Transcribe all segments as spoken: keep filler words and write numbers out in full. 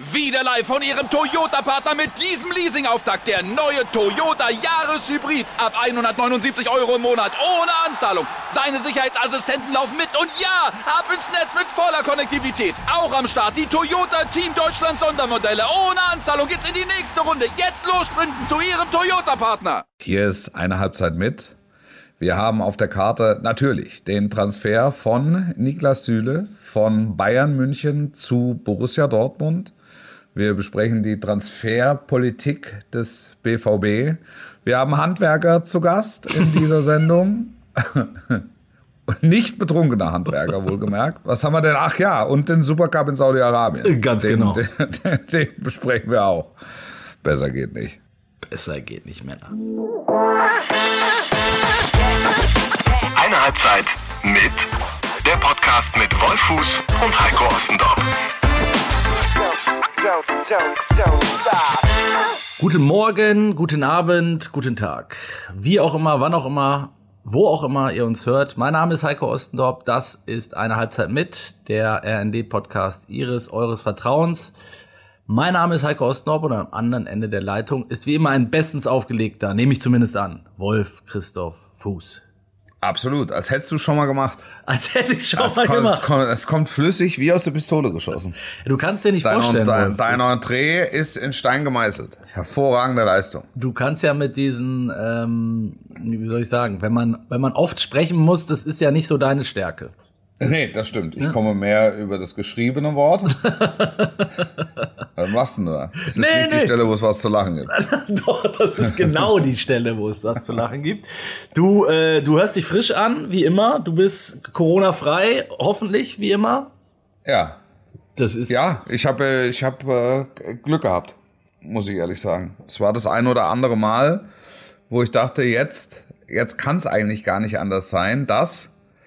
Wieder live von Ihrem Toyota-Partner mit diesem Leasing-Auftakt. Der neue Toyota Jahreshybrid. Ab hundertneunundsiebzig Euro im Monat. Ohne Anzahlung. Seine Sicherheitsassistenten laufen mit. Und ja, ab ins Netz mit voller Konnektivität. Auch am Start die Toyota Team Deutschland Sondermodelle. Ohne Anzahlung geht's in die nächste Runde. Jetzt los sprinten zu Ihrem Toyota-Partner. Hier ist eine Halbzeit mit. Wir haben auf der Karte natürlich den Transfer von Niklas Süle von Bayern München zu Borussia Dortmund. Wir besprechen die Transferpolitik des B V B. Wir haben Handwerker zu Gast in dieser Sendung. Nicht betrunkener Handwerker, wohlgemerkt. Was haben wir denn? Ach ja, und den Supercup in Saudi-Arabien. Ganz den, genau. Den, den, den besprechen wir auch. Besser geht nicht. Besser geht nicht, Männer. Eine Halbzeit mit der Podcast mit Wolfuß und Heiko Ostendorf. Guten Morgen, guten Abend, guten Tag. Wie auch immer, wann auch immer, wo auch immer ihr uns hört. Mein Name ist Heiko Ostendorf. Das ist eine Halbzeit mit, der R N D-Podcast Ihres, eures Vertrauens. Mein Name ist Heiko Ostendorf und am anderen Ende der Leitung ist wie immer ein bestens aufgelegter, nehme ich zumindest an, Wolf Christoph Fuß. Absolut, als hättest du schon mal gemacht. Als hätte ich schon es mal kommt, gemacht. Es kommt, es kommt flüssig wie aus der Pistole geschossen. Du kannst dir nicht Dein, vorstellen, dein, Wolf. dein Entree ist in Stein gemeißelt. Hervorragende Leistung. Du kannst ja mit diesen, ähm, wie soll ich sagen, wenn man, wenn man oft sprechen muss, das ist ja nicht so deine Stärke. Nee, das stimmt. Ich ja. komme mehr über das geschriebene Wort. Was machst du nur? Es ist nee, nicht nee. die Stelle, wo es was zu lachen gibt. Doch, das ist genau die Stelle, wo es was zu lachen gibt. Du, äh, du hörst dich frisch an, wie immer. Du bist Corona-frei, hoffentlich, wie immer. Ja. Das ist ja, ich habe ich hab, äh, Glück gehabt, muss ich ehrlich sagen. Es war das ein oder andere Mal, wo ich dachte, jetzt, jetzt kann es eigentlich gar nicht anders sein, dass...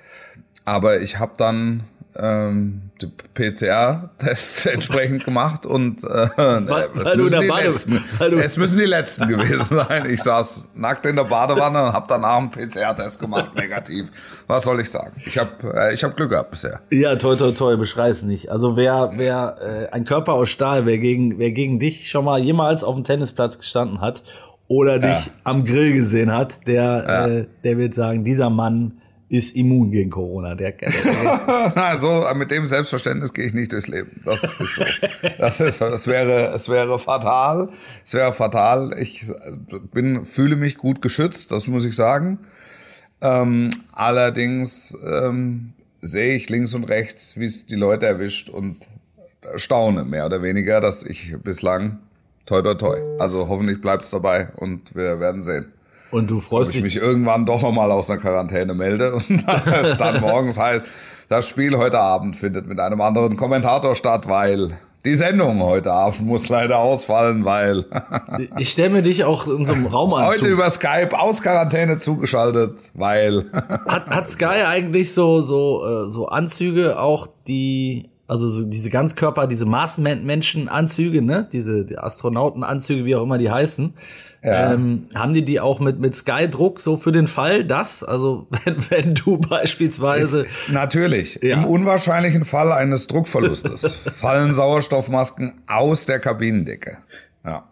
Aber ich habe dann ähm, den P C R-Test entsprechend gemacht und äh, weil, es, weil müssen du die Bade, letzten, du es müssen die letzten gewesen sein. Ich saß nackt in der Badewanne und habe danach einen P C R-Test gemacht, negativ. Was soll ich sagen? Ich habe äh, ich hab Glück gehabt bisher. Ja, toi, toi, toi, beschrei's nicht. Also wer, wer äh, ein Körper aus Stahl, wer gegen, wer gegen dich schon mal jemals auf dem Tennisplatz gestanden hat oder dich ja. am Grill gesehen hat, der, ja. äh, der wird sagen, dieser Mann ist immun gegen Corona. Der, der, der also mit dem Selbstverständnis gehe ich nicht durchs Leben. Das ist so. Das ist so. Das wäre, es wäre fatal. Es wäre fatal. Ich bin, fühle mich gut geschützt. Das muss ich sagen. Ähm, allerdings ähm, sehe ich links und rechts, wie es die Leute erwischt und staune mehr oder weniger, dass ich bislang toi toi toi. Also hoffentlich bleibt es dabei und wir werden sehen. Und du freust Ob ich dich mich irgendwann doch nochmal aus einer Quarantäne melde und es dann morgens heißt, das Spiel heute Abend findet mit einem anderen Kommentator statt, weil die Sendung heute Abend muss leider ausfallen, weil ich stelle mir dich auch in so einem Raum an. Heute über Skype aus Quarantäne zugeschaltet, weil hat, hat Sky eigentlich so so so Anzüge auch, die also so diese Ganzkörper, diese Marsmenschen-Anzüge, ne, diese die Astronautenanzüge, wie auch immer die heißen. Ja. Ähm, haben die die auch mit, mit Sky-Druck so für den Fall, dass, also wenn, wenn du beispielsweise... Ist, natürlich, ja. Im unwahrscheinlichen Fall eines Druckverlustes fallen Sauerstoffmasken aus der Kabinendecke. Ja.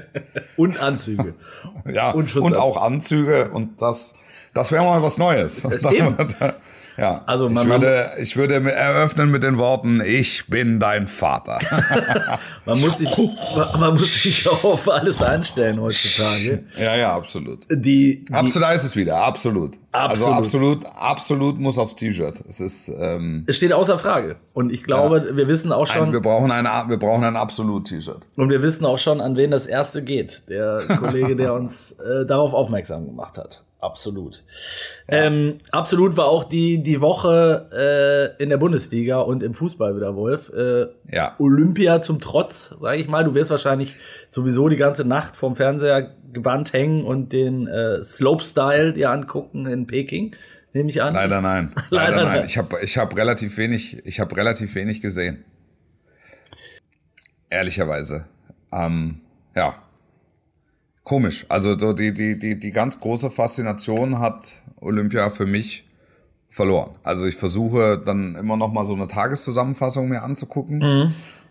Und Anzüge. Ja, und, und auch Anzüge und das, das wäre mal was Neues. Eben. Ja, also ich, man, würde, ich würde eröffnen mit den Worten, ich bin dein Vater. man, muss sich, man muss sich auch auf alles einstellen heutzutage. Ja, ja, absolut. Die, die absolut, da ist es wieder, absolut. absolut. Also absolut, absolut muss aufs T-Shirt. Es ist, ähm, es steht außer Frage. Und ich glaube, ja, wir wissen auch schon... Ein, wir brauchen ein, wir brauchen ein Absolut-T-Shirt. Und wir wissen auch schon, an wen das erste geht. Der Kollege, der uns äh, darauf aufmerksam gemacht hat. Absolut. Ja. Ähm, absolut war auch die, die Woche äh, in der Bundesliga und im Fußball wieder, Wolf. Äh, ja. Olympia zum Trotz, sage ich mal. Du wirst wahrscheinlich sowieso die ganze Nacht vorm Fernseher gebannt hängen und den äh, Slopestyle dir angucken in Peking, nehme ich an. Leider nein. Leider, Leider nein. nein. Ich habe ich hab relativ wenig, ich habe relativ wenig gesehen. Ehrlicherweise. Ähm, ja. Komisch. Also so die, die, die, die ganz große Faszination hat Olympia für mich verloren. Also ich versuche dann immer noch mal so eine Tageszusammenfassung mir anzugucken. Mhm.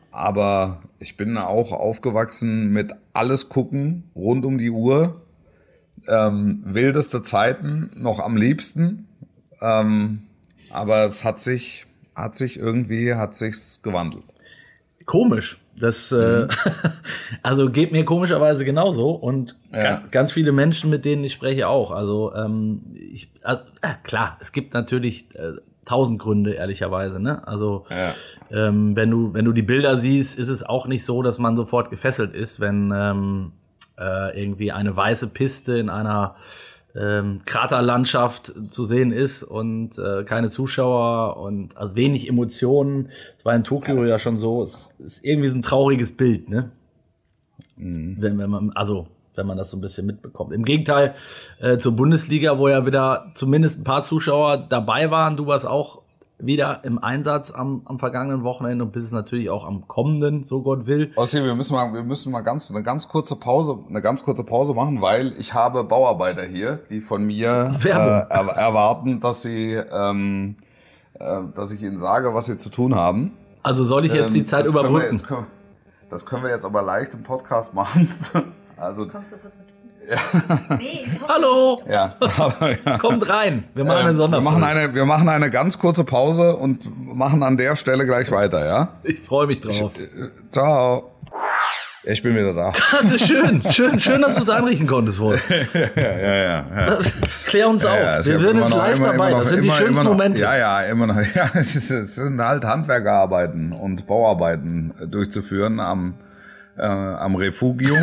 aber ich bin auch aufgewachsen mit alles gucken, rund um die Uhr. Ähm, wildeste Zeiten, noch am liebsten. Ähm, aber es hat sich, hat sich irgendwie, hat sich's gewandelt. Komisch. Das, äh, also geht mir komischerweise genauso und Ja. ga, ganz viele Menschen, mit denen ich spreche, auch. Also, ähm, ich, also äh, klar, es gibt natürlich äh, tausend Gründe, ehrlicherweise, ne? Also, Ja. ähm, wenn du, wenn du die Bilder siehst, ist es auch nicht so, dass man sofort gefesselt ist, wenn ähm, äh, irgendwie eine weiße Piste in einer ähm, Kraterlandschaft zu sehen ist und äh, keine Zuschauer und also wenig Emotionen. Das war in Tokio Das ja schon so. Es ist irgendwie so ein trauriges Bild, ne? Mhm. Wenn, wenn man, also wenn man das so ein bisschen mitbekommt. Im Gegenteil äh, zur Bundesliga, wo ja wieder zumindest ein paar Zuschauer dabei waren. Du warst auch wieder im Einsatz am, am vergangenen Wochenende und bist es natürlich auch am kommenden, so Gott will. Ossi, wir müssen mal, wir müssen mal ganz, eine ganz kurze Pause, eine ganz kurze Pause machen, weil ich habe Bauarbeiter hier, die von mir äh, Werbung. er, erwarten, dass sie, ähm, äh, dass ich ihnen sage, was sie zu tun haben. Also soll ich jetzt Ähm, die Zeit das können wir überbrücken? jetzt, können, das können wir jetzt aber leicht im Podcast machen. Also, Kommst du kurz mit? Ja. Nee, ist Hallo, ja. ja. kommt rein. Wir machen eine Ähm, wir Sonderfolge. machen eine, wir machen eine ganz kurze Pause und machen an der Stelle gleich weiter, ja? Ich freue mich drauf. Ciao. Ich bin wieder da. Das ist schön. Schön, schön, dass du es einrichten konntest, wohl. ja, ja, ja. ja. Klär uns auf. Ja, es Wir gibt sind immer jetzt noch- live immer- dabei. immer noch- Das sind die immer- schönsten immer noch, Momente. Ja, ja, immer noch. Ja, es, ist, es sind halt Handwerkerarbeiten und Bauarbeiten durchzuführen am, äh, am Refugium.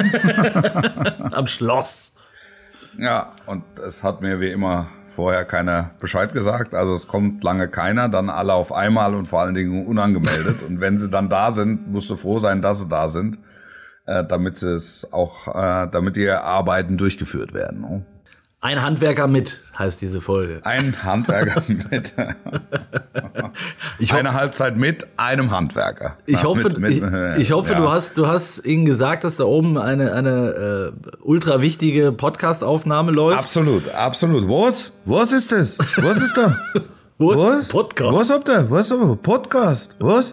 Am Schloss. Ja, und es hat mir wie immer vorher keiner Bescheid gesagt. Also es kommt lange keiner, dann alle auf einmal und vor allen Dingen unangemeldet. Und wenn sie dann da sind, musst du froh sein, dass sie da sind, äh, damit sie es auch, äh, damit die Arbeiten durchgeführt werden. Ne? Ein Handwerker mit heißt diese Folge. Ein Handwerker mit. Ich ho- Eine Halbzeit mit einem Handwerker. Ich Ja, hoffe, mit, mit, ich, ich hoffe, ja. du hast, du hast ihnen gesagt, dass da oben eine, eine äh, ultra wichtige Podcast-Aufnahme läuft. Absolut, absolut. Was? Was ist das? Was ist da? Wo ist Was? Podcast? Was habt ihr? Was habt ihr? Podcast? Was?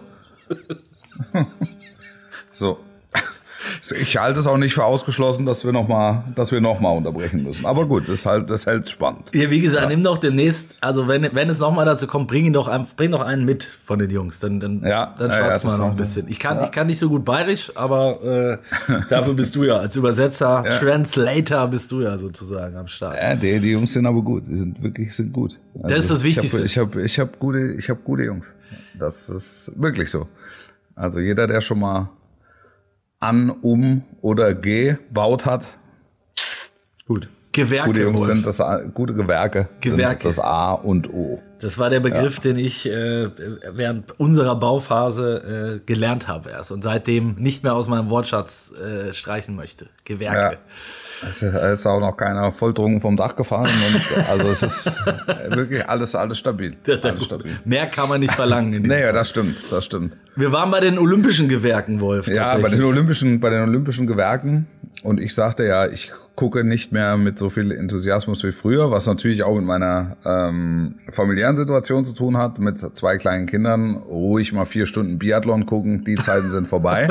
So. Ich halte es auch nicht für ausgeschlossen, dass wir noch mal, dass wir noch mal unterbrechen müssen. Aber gut, das halt, das hält spannend. Ja, wie gesagt, nimm doch demnächst, also wenn, wenn es nochmal dazu kommt, bring ihn doch, ein- bring doch einen mit von den Jungs, dann, dann, Ja, dann ja, schwatzt ja, mal das noch ein auch- bisschen. Ich kann, ja. ich kann nicht so gut bayerisch, aber äh, dafür bist du ja als Übersetzer, Ja. Translator bist du ja sozusagen am Start. Ja, die, die Jungs sind aber gut. Die sind wirklich, sind gut. Also Das ist das Wichtigste. Ich habe, ich habe, ich habe gute, ich habe gute Jungs. Das ist wirklich so. Also jeder, der schon mal an, um oder gebaut hat, gut. Gewerke, Gute Jungs Wolf. sind das A- gute Gewerke, Gewerke. sind das A und O. Das war der Begriff, den ich äh, während unserer Bauphase äh, gelernt habe erst und seitdem nicht mehr aus meinem Wortschatz äh, streichen möchte. Gewerke. Es ist auch noch keiner volltrunken vom Dach gefallen. Und, also es ist wirklich alles, alles stabil. Alles stabil. Mehr kann man nicht verlangen. In diesem Nee, Fall. das stimmt, das stimmt. Wir waren bei den Olympischen Gewerken, Wolf. Ja, bei tatsächlich. den Olympischen, bei den Olympischen Gewerken. Und ich sagte ja, ich gucke nicht mehr mit so viel Enthusiasmus wie früher, was natürlich auch mit meiner ähm, familiären Situation zu tun hat, mit zwei kleinen Kindern, ruhig mal vier Stunden Biathlon gucken, die Zeiten sind vorbei.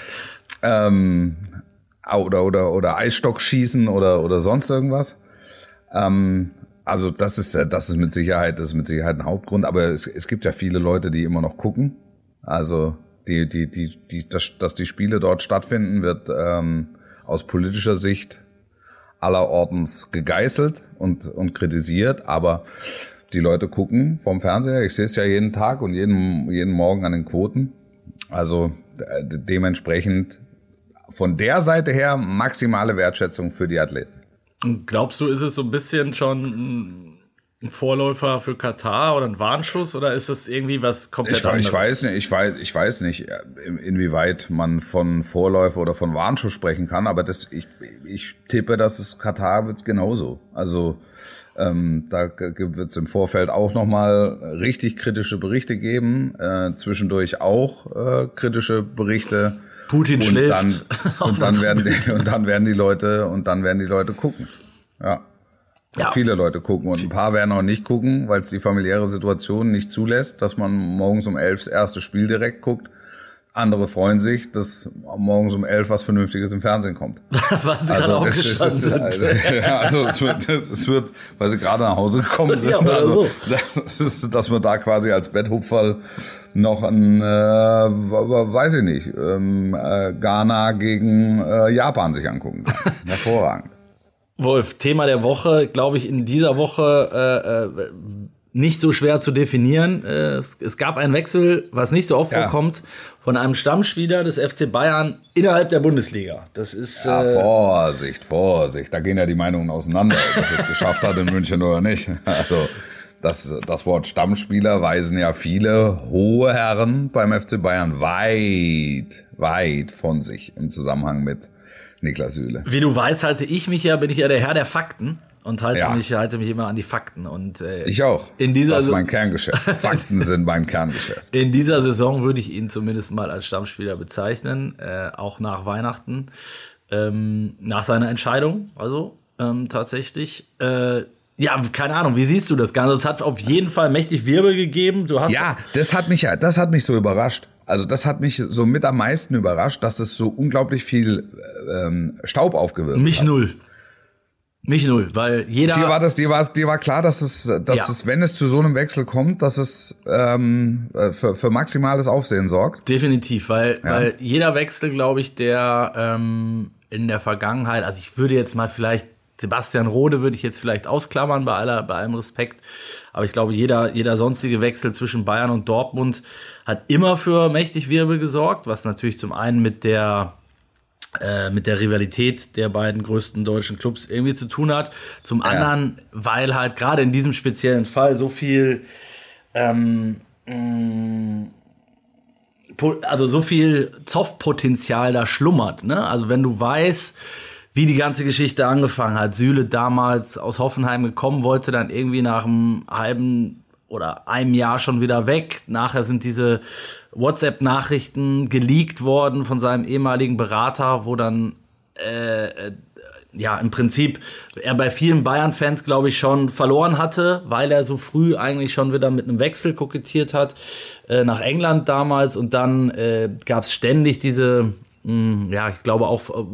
ähm, oder, oder, oder Eisstock schießen oder, oder sonst irgendwas. Ähm, also das ist, das ist mit Sicherheit, das ist mit Sicherheit ein Hauptgrund, aber es, es gibt ja viele Leute, die immer noch gucken. Also die, die, die, die, dass, dass die Spiele dort stattfinden, wird ähm, aus politischer Sicht allerortens gegeißelt und, und kritisiert, aber die Leute gucken vom Fernseher. Ich sehe es ja jeden Tag und jeden, jeden Morgen an den Quoten. Also äh, dementsprechend von der Seite her maximale Wertschätzung für die Athleten. Und glaubst du, ist es so ein bisschen schon ein Vorläufer für Katar oder ein Warnschuss oder ist es irgendwie was komplett Ich, anderes? ich weiß nicht, ich weiß, ich weiß nicht, inwieweit man von Vorläufer oder von Warnschuss sprechen kann, aber das, ich, ich tippe, dass es Katar wird genauso. Also ähm, da wird es im Vorfeld auch nochmal richtig kritische Berichte geben, äh, zwischendurch auch äh, kritische Berichte. Putin und schläft. dann und dann werden die, und dann werden die Leute und dann werden die Leute gucken. Ja. Ja. Viele Leute gucken und ein paar werden auch nicht gucken, weil es die familiäre Situation nicht zulässt, dass man morgens um elf das erste Spiel direkt guckt. Andere freuen sich, dass morgens um elf was Vernünftiges im Fernsehen kommt. Weil sie gerade aufgestanden sind. Also, ja, also es wird, es wird, weil sie gerade nach Hause gekommen sind. Ja, oder also, so. das ist, dass man da quasi als Betthupferl noch ein, äh, weiß ich nicht, ähm, äh, Ghana gegen äh, Japan sich angucken kann. Hervorragend. Wolf, Thema der Woche, glaube ich, in dieser Woche äh, nicht so schwer zu definieren. Äh, es, es gab einen Wechsel, was nicht so oft ja. vorkommt, von einem Stammspieler des F C Bayern innerhalb der Bundesliga. Das ist ja, äh, Vorsicht, Vorsicht. Da gehen ja die Meinungen auseinander, ob das jetzt geschafft hat in München oder nicht. Also das, das Wort Stammspieler weisen ja viele hohe Herren beim F C Bayern weit, weit von sich im Zusammenhang mit Niklas Süle. Wie du weißt, halte ich mich ja, bin ich ja der Herr der Fakten. Und halte, ja. mich, halte mich immer an die Fakten. Und, äh, ich auch. In dieser das ist mein Kerngeschäft. Fakten sind mein Kerngeschäft. In dieser Saison würde ich ihn zumindest mal als Stammspieler bezeichnen, äh, auch nach Weihnachten, ähm, nach seiner Entscheidung, also ähm, tatsächlich. Äh, ja, keine Ahnung, wie siehst du das Ganze? Es hat auf jeden Fall mächtig Wirbel gegeben. Du hast ja, das hat mich, das hat mich so überrascht. Also das hat mich so mit am meisten überrascht, dass es so unglaublich viel ähm, Staub aufgewirbelt mich hat. Mich null. Mich null, weil jeder... Dir war, das, dir war, dir war klar, dass es, dass ja. es, wenn es zu so einem Wechsel kommt, dass es ähm, für, für maximales Aufsehen sorgt? Definitiv, weil, ja. weil jeder Wechsel, glaube ich, der ähm, in der Vergangenheit, also ich würde jetzt mal vielleicht, Sebastian Rode würde ich jetzt vielleicht ausklammern, bei, aller, bei allem Respekt, aber ich glaube, jeder, jeder sonstige Wechsel zwischen Bayern und Dortmund hat immer für mächtig Wirbel gesorgt, was natürlich zum einen mit der... mit der Rivalität der beiden größten deutschen Clubs irgendwie zu tun hat. Zum ja. anderen, weil halt gerade in diesem speziellen Fall so viel ähm, also so viel Zoffpotenzial da schlummert. Ne? Also wenn du weißt, wie die ganze Geschichte angefangen hat, Süle damals aus Hoffenheim gekommen, wollte dann irgendwie nach einem halben oder einem Jahr schon wieder weg. Nachher sind diese WhatsApp-Nachrichten geleakt worden von seinem ehemaligen Berater, wo dann äh, ja im Prinzip er bei vielen Bayern-Fans, glaube ich, schon verloren hatte, weil er so früh eigentlich schon wieder mit einem Wechsel kokettiert hat äh, nach England damals. Und dann äh, gab es ständig diese, mh, ja, ich glaube auch äh,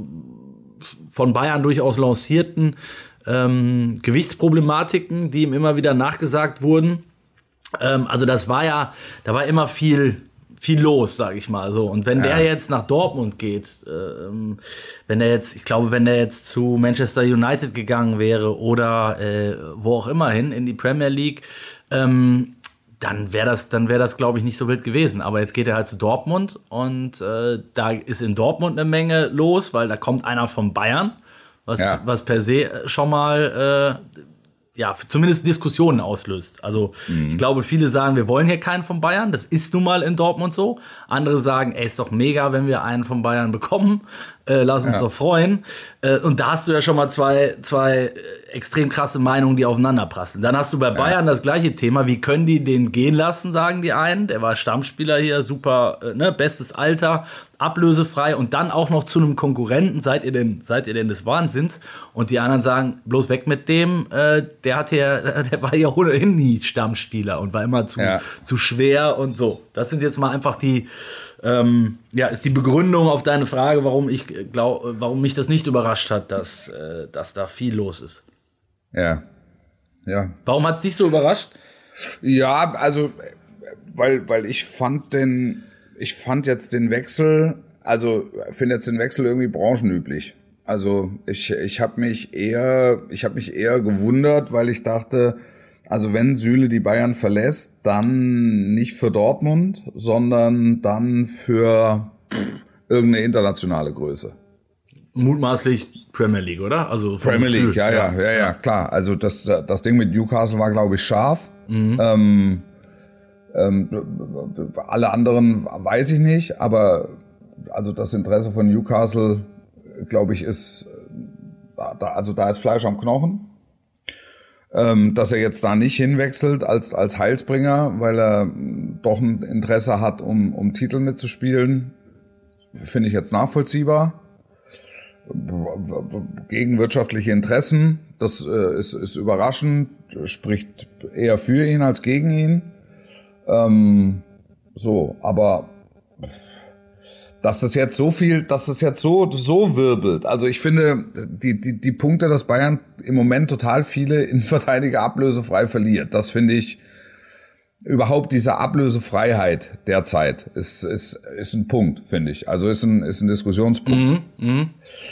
von Bayern durchaus lancierten ähm, Gewichtsproblematiken, die ihm immer wieder nachgesagt wurden. Also das war ja, da war immer viel, viel los, sag ich mal so. Und wenn ja. der jetzt nach Dortmund geht, ähm, wenn der jetzt, ich glaube, wenn der jetzt zu Manchester United gegangen wäre oder äh, wo auch immer hin in die Premier League, ähm, dann wäre das, dann wäre das, glaube ich, nicht so wild gewesen. Aber jetzt geht er halt zu Dortmund und äh, da ist in Dortmund eine Menge los, weil da kommt einer von Bayern, was, ja. was per se schon mal äh, ja, zumindest Diskussionen auslöst. Also mhm. ich glaube, viele sagen, wir wollen hier keinen von Bayern. Das ist nun mal in Dortmund so. Andere sagen, ey, ist doch mega, wenn wir einen von Bayern bekommen. Äh, lass uns ja. doch freuen. Äh, und da hast du ja schon mal zwei, zwei extrem krasse Meinungen, die aufeinanderprasseln. Dann hast du bei Bayern ja. das gleiche Thema. Wie können die den gehen lassen, sagen die einen. Der war Stammspieler hier, super, äh, ne, bestes Alter, ablösefrei und dann auch noch zu einem Konkurrenten. Seid ihr denn, seid ihr denn des Wahnsinns? Und die anderen sagen, bloß weg mit dem. Äh, der hat ja, der war ja ohnehin nie Stammspieler und war immer zu, ja. zu schwer und so. Das sind jetzt mal einfach die, ähm, ja, ist die Begründung auf deine Frage, warum ich glaube, warum mich das nicht überrascht hat, dass, äh, dass da viel los ist. Ja, ja. Warum hat es dich so überrascht? Ja, also, weil, weil ich fand den, ich fand jetzt den Wechsel, also finde jetzt den Wechsel irgendwie branchenüblich. Also ich, ich habe mich eher, ich habe mich eher gewundert, weil ich dachte, also wenn Süle die Bayern verlässt, dann nicht für Dortmund, sondern dann für irgendeine internationale Größe. Mutmaßlich Premier League, oder? Also Premier League, ja, ja, ja, ja, klar. Also das, das Ding mit Newcastle war, glaube ich, scharf. Mhm. Ähm, ähm, alle anderen weiß ich nicht, aber also das Interesse von Newcastle, glaube ich, ist, da, also da ist Fleisch am Knochen. Ähm, dass er jetzt da nicht hinwechselt als, als Heilsbringer, weil er doch ein Interesse hat, um, um Titel mitzuspielen, finde ich jetzt nachvollziehbar. Gegen wirtschaftliche Interessen, das äh, ist, ist überraschend, spricht eher für ihn als gegen ihn. Ähm, so, aber dass es jetzt so viel, dass es jetzt so, so wirbelt. Also ich finde, die, die, die Punkte, dass Bayern im Moment total viele Innenverteidiger ablösefrei verliert, das finde ich, überhaupt diese Ablösefreiheit derzeit ist, ist, ist ein Punkt, finde ich. Also ist ein, ist ein Diskussionspunkt. Mhm,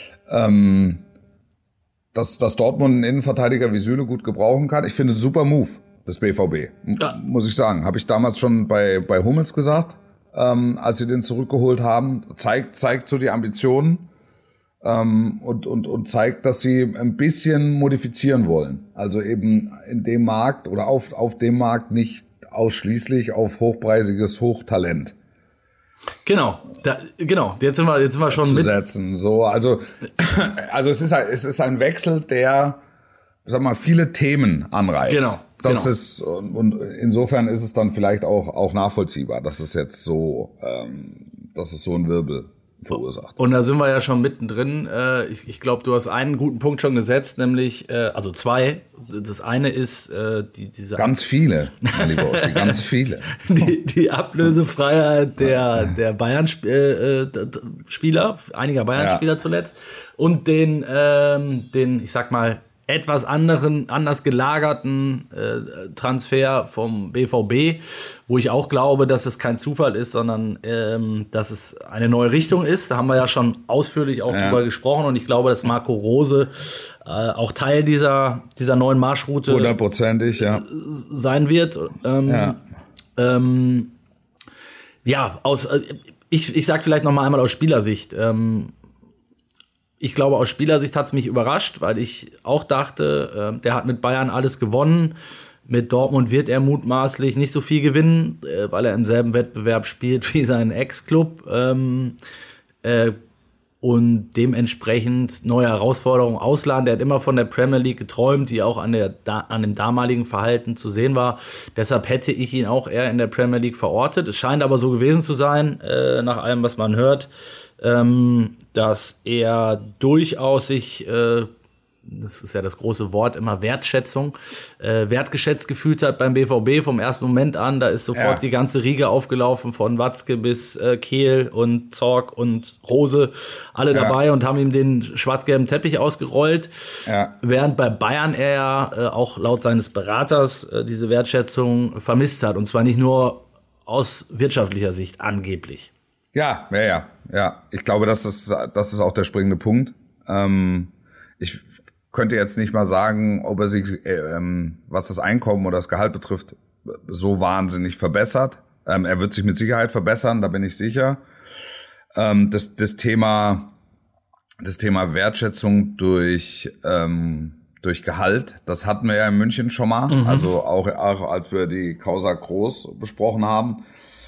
ähm, dass, dass Dortmund einen Innenverteidiger wie Süle gut gebrauchen kann. Ich finde, super Move des B V B, ja. muss ich sagen. Habe ich damals schon bei, bei Hummels gesagt, ähm, als sie den zurückgeholt haben. Zeigt, zeigt so die Ambitionen ähm, und, und, und zeigt, dass sie ein bisschen modifizieren wollen. Also eben in dem Markt oder auf, auf dem Markt nicht ausschließlich auf hochpreisiges Hochtalent. Genau, da, genau. Jetzt sind wir, jetzt sind wir schon mit. Setzen. So, also, also es ist, ein, es ist ein Wechsel, der, sag mal, viele Themen anreißt. Genau. Das genau. ist, und insofern ist es dann vielleicht auch, auch nachvollziehbar, dass es jetzt so, ähm, dass es so einen Wirbel verursacht. Und da sind wir ja schon mittendrin. Äh, ich ich glaube, du hast einen guten Punkt schon gesetzt, nämlich, äh, also zwei. Das eine ist äh, die diese Ganz viele, mein lieber Ossi, ganz viele. die, die Ablösefreiheit der der Bayern-Spieler, einiger Bayern-Spieler Ja. zuletzt, und den ähm, den ich sag mal etwas anderen, anders gelagerten äh, Transfer vom B V B, wo ich auch glaube, dass es kein Zufall ist, sondern ähm, dass es eine neue Richtung ist. Da haben wir ja schon ausführlich auch Ja. drüber gesprochen, und ich glaube, dass Marco Rose äh, auch Teil dieser, dieser neuen Marschroute Hundertprozentig, ja. sein wird. Ähm, Ja. ähm, ja, aus, äh, ich, ich sag vielleicht noch mal einmal aus Spielersicht. Ähm, Ich glaube, aus Spielersicht hat es mich überrascht, weil ich auch dachte, äh, der hat mit Bayern alles gewonnen. Mit Dortmund wird er mutmaßlich nicht so viel gewinnen, äh, weil er im selben Wettbewerb spielt wie sein Ex-Club. Ähm, äh, und dementsprechend neue Herausforderungen ausladen. Der hat immer von der Premier League geträumt, die auch an, der, da, an dem damaligen Verhalten zu sehen war. Deshalb hätte ich ihn auch eher in der Premier League verortet. Es scheint aber so gewesen zu sein, äh, nach allem, was man hört, ähm, dass er durchaus sich, äh, das ist ja das große Wort immer, Wertschätzung, äh, wertgeschätzt gefühlt hat beim B V B vom ersten Moment an. Da ist sofort Ja. die ganze Riege aufgelaufen, von Watzke bis äh, Kehl und Zorc und Rose, alle Ja. dabei, und haben ihm den schwarz-gelben Teppich ausgerollt. Ja. Während bei Bayern er ja äh, auch laut seines Beraters äh, diese Wertschätzung vermisst hat. Und zwar nicht nur aus wirtschaftlicher Sicht angeblich. Ja, ja, ja, ja. Ich glaube, das ist, das ist auch der springende Punkt. Ähm, ich könnte jetzt nicht mal sagen, ob er sich, äh, ähm, was das Einkommen oder das Gehalt betrifft, so wahnsinnig verbessert. Ähm, er wird sich mit Sicherheit verbessern, da bin ich sicher. Ähm, das, das Thema, das Thema Wertschätzung durch, ähm, durch Gehalt, das hatten wir ja in München schon mal. Mhm. Also auch, auch als wir die Causa Groß besprochen haben.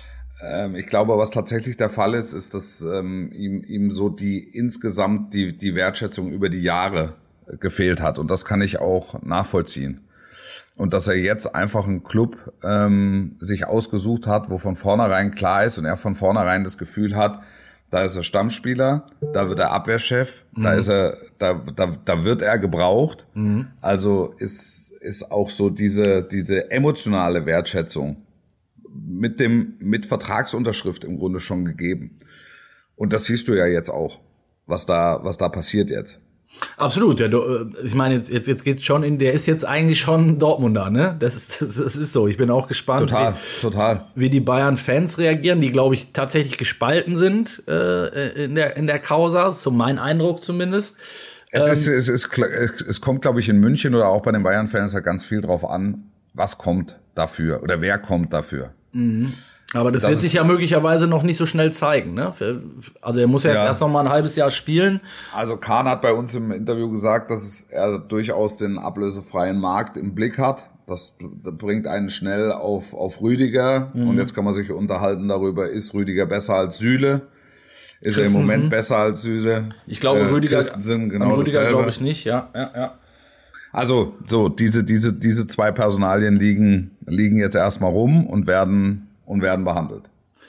Ich glaube, was tatsächlich der Fall ist, ist, dass ähm, ihm, ihm so die insgesamt die, die Wertschätzung über die Jahre gefehlt hat. Und das kann ich auch nachvollziehen. Und dass er jetzt einfach einen Club ähm, sich ausgesucht hat, wo von vornherein klar ist und er von vornherein das Gefühl hat, da ist er Stammspieler, da wird er Abwehrchef, mhm. da ist er, da, da, da wird er gebraucht. Mhm. Also ist, ist auch so diese, diese emotionale Wertschätzung mit dem, mit Vertragsunterschrift im Grunde schon gegeben. Und das siehst du ja jetzt auch, was da, was da passiert jetzt. Absolut, ja, du, ich meine, jetzt, jetzt, jetzt geht's schon in, der ist jetzt eigentlich schon Dortmunder, ne? Das ist, das, das ist so. Ich bin auch gespannt, total, wie, total. wie die Bayern-Fans reagieren, die, glaube ich, tatsächlich gespalten sind äh, in der, in der Causa, so mein Eindruck zumindest. Es, ähm, ist, es, ist, es, es kommt, glaube ich, in München oder auch bei den Bayern-Fans ja ganz viel drauf an, was kommt dafür oder wer kommt dafür. Mhm. Aber das, das wird sich ja möglicherweise noch nicht so schnell zeigen, ne? Also er muss ja jetzt ja. erst noch mal ein halbes Jahr spielen. Also Kahn hat bei uns im Interview gesagt, dass er durchaus den ablösefreien Markt im Blick hat. Das, das bringt einen schnell auf, auf Rüdiger. Mhm. Und jetzt kann man sich unterhalten darüber, ist Rüdiger besser als Süle? Ist er im Moment besser als Süle? Ich glaube, äh, Rüdiger, genau Rüdiger glaube ich nicht, ja, ja, ja. Also, so, diese, diese, diese zwei Personalien liegen, liegen jetzt erstmal rum und werden, und werden behandelt.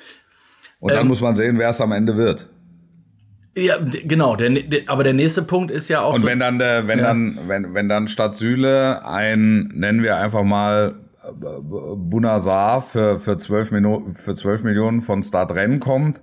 Und dann ähm, muss man sehen, wer es am Ende wird. Ja, genau, der, der, aber der nächste Punkt ist ja auch Und so, wenn dann der, wenn ja. dann, wenn, wenn dann statt Süle ein, nennen wir einfach mal Bunazar für, für zwölf Minuten, für zwölf Millionen von Start Rennen kommt,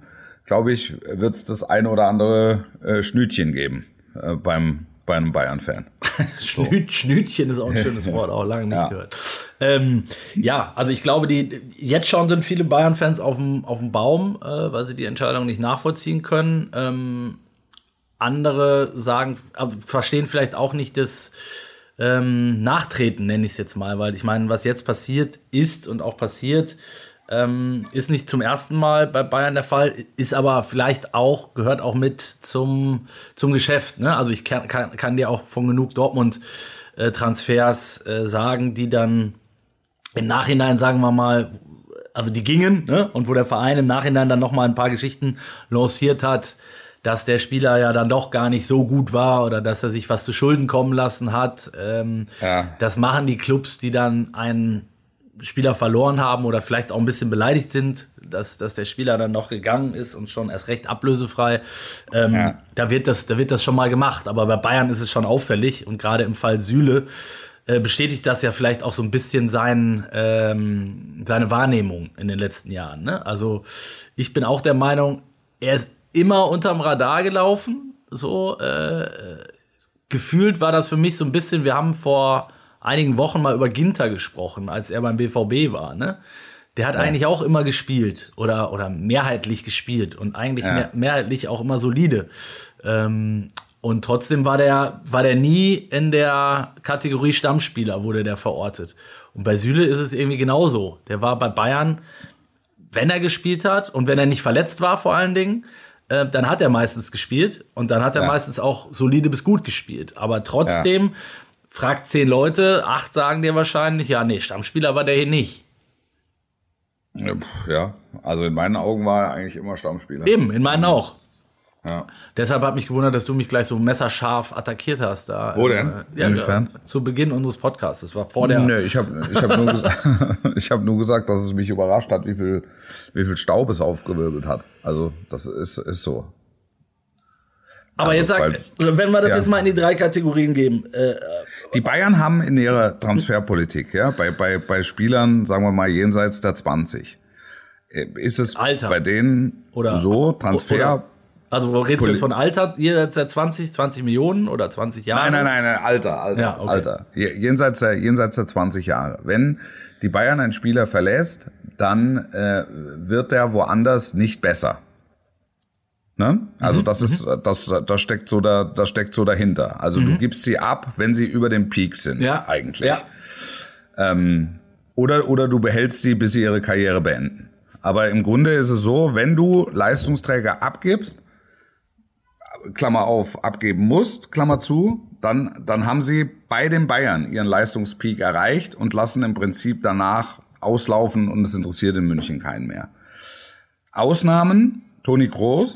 glaube ich, wird es das eine oder andere äh, Schnütchen geben äh, beim, bei einem Bayern-Fan. So. Schnütchen ist auch ein schönes Wort, auch lange nicht ja. gehört. Ähm, ja, also ich glaube, die jetzt schon sind viele Bayern-Fans auf dem auf dem Baum, äh, weil sie die Entscheidung nicht nachvollziehen können. Ähm, andere sagen, also verstehen vielleicht auch nicht das ähm, Nachtreten, nenne ich es jetzt mal, weil ich meine, was jetzt passiert ist und auch passiert, ähm, ist nicht zum ersten Mal bei Bayern der Fall, ist aber vielleicht auch, gehört auch mit zum, zum Geschäft. Ne? Also ich kann, kann, kann dir auch von genug Dortmund-Transfers äh, sagen, die dann im Nachhinein, sagen wir mal, also die gingen, ne? Und wo der Verein im Nachhinein dann noch mal ein paar Geschichten lanciert hat, dass der Spieler ja dann doch gar nicht so gut war oder dass er sich was zu Schulden kommen lassen hat. Ähm, ja. Das machen die Clubs, die dann einen Spieler verloren haben oder vielleicht auch ein bisschen beleidigt sind, dass, dass der Spieler dann noch gegangen ist und schon erst recht ablösefrei. Ähm, ja. da wird das, da wird das schon mal gemacht. Aber bei Bayern ist es schon auffällig und gerade im Fall Süle äh, bestätigt das ja vielleicht auch so ein bisschen sein, ähm, seine Wahrnehmung in den letzten Jahren. Ne? Also ich bin auch der Meinung, er ist immer unterm Radar gelaufen. So äh, gefühlt war das für mich so ein bisschen, wir haben vor einigen Wochen mal über Ginter gesprochen, als er beim B V B war, ne? Der hat ja. eigentlich auch immer gespielt oder, oder mehrheitlich gespielt und eigentlich ja. mehr, mehrheitlich auch immer solide. Ähm, und trotzdem war der, war der nie in der Kategorie Stammspieler, wurde der verortet. Und bei Süle ist es irgendwie genauso. Der war bei Bayern, wenn er gespielt hat und wenn er nicht verletzt war vor allen Dingen, äh, dann hat er meistens gespielt und dann hat er ja. meistens auch solide bis gut gespielt. Aber trotzdem ja. fragt zehn Leute, acht sagen dir wahrscheinlich, ja, nee, Stammspieler war der hier nicht. Ja, also in meinen Augen war er eigentlich immer Stammspieler. Eben, in meinen auch. Ja. Deshalb hat mich gewundert, dass du mich gleich so messerscharf attackiert hast. Da, Wo denn? Äh, ja, Inwiefern? Ja, zu Beginn unseres Podcasts. Das war vor der... Nee, ich habe ich hab nur, gesagt, ich hab nur gesagt, dass es mich überrascht hat, wie viel, wie viel Staub es aufgewirbelt hat. Also das ist, ist so. Aber also, jetzt sag, weil, wenn wir das ja. jetzt mal in die drei Kategorien geben. Äh, die Bayern haben in ihrer Transferpolitik, ja, bei, bei, bei Spielern, sagen wir mal, jenseits der zwanzig, ist es Alter. bei denen oder, so, Transfer... Oder, also redest du jetzt von Alter, jenseits der zwanzig, zwanzig Millionen oder zwanzig Jahre? Nein, nein, nein, nein Alter, Alter, ja, okay. Alter. Jenseits der, jenseits der zwanzig Jahre. Wenn die Bayern einen Spieler verlässt, dann äh, wird der woanders nicht besser. Ne? Also mhm, das ist, das, das steckt so da, das steckt so dahinter. Also mhm. du gibst sie ab, wenn sie über dem Peak sind, ja. eigentlich. Ja. Ähm, oder, oder du behältst sie, bis sie ihre Karriere beenden. Aber im Grunde ist es so, wenn du Leistungsträger abgibst, Klammer auf, abgeben musst, Klammer zu, dann, dann haben sie bei den Bayern ihren Leistungspeak erreicht und lassen im Prinzip danach auslaufen und es interessiert in München keinen mehr. Ausnahmen, Toni Kroos.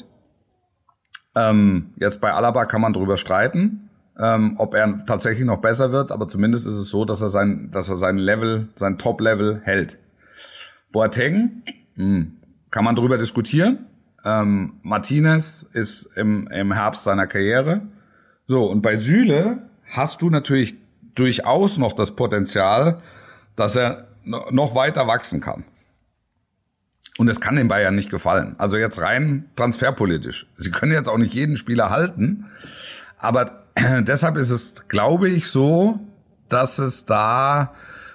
Ähm, jetzt bei Alaba kann man drüber streiten, ähm, ob er tatsächlich noch besser wird, aber zumindest ist es so, dass er sein, dass er sein Level, sein Top-Level hält. Boateng, mh, kann man drüber diskutieren. Ähm, Martinez ist im, im Herbst seiner Karriere. So, und bei Süle hast du natürlich durchaus noch das Potenzial, dass er noch weiter wachsen kann. Und es kann den Bayern nicht gefallen. Also jetzt rein transferpolitisch. Sie können jetzt auch nicht jeden Spieler halten. Aber deshalb ist es, glaube ich, so, dass es da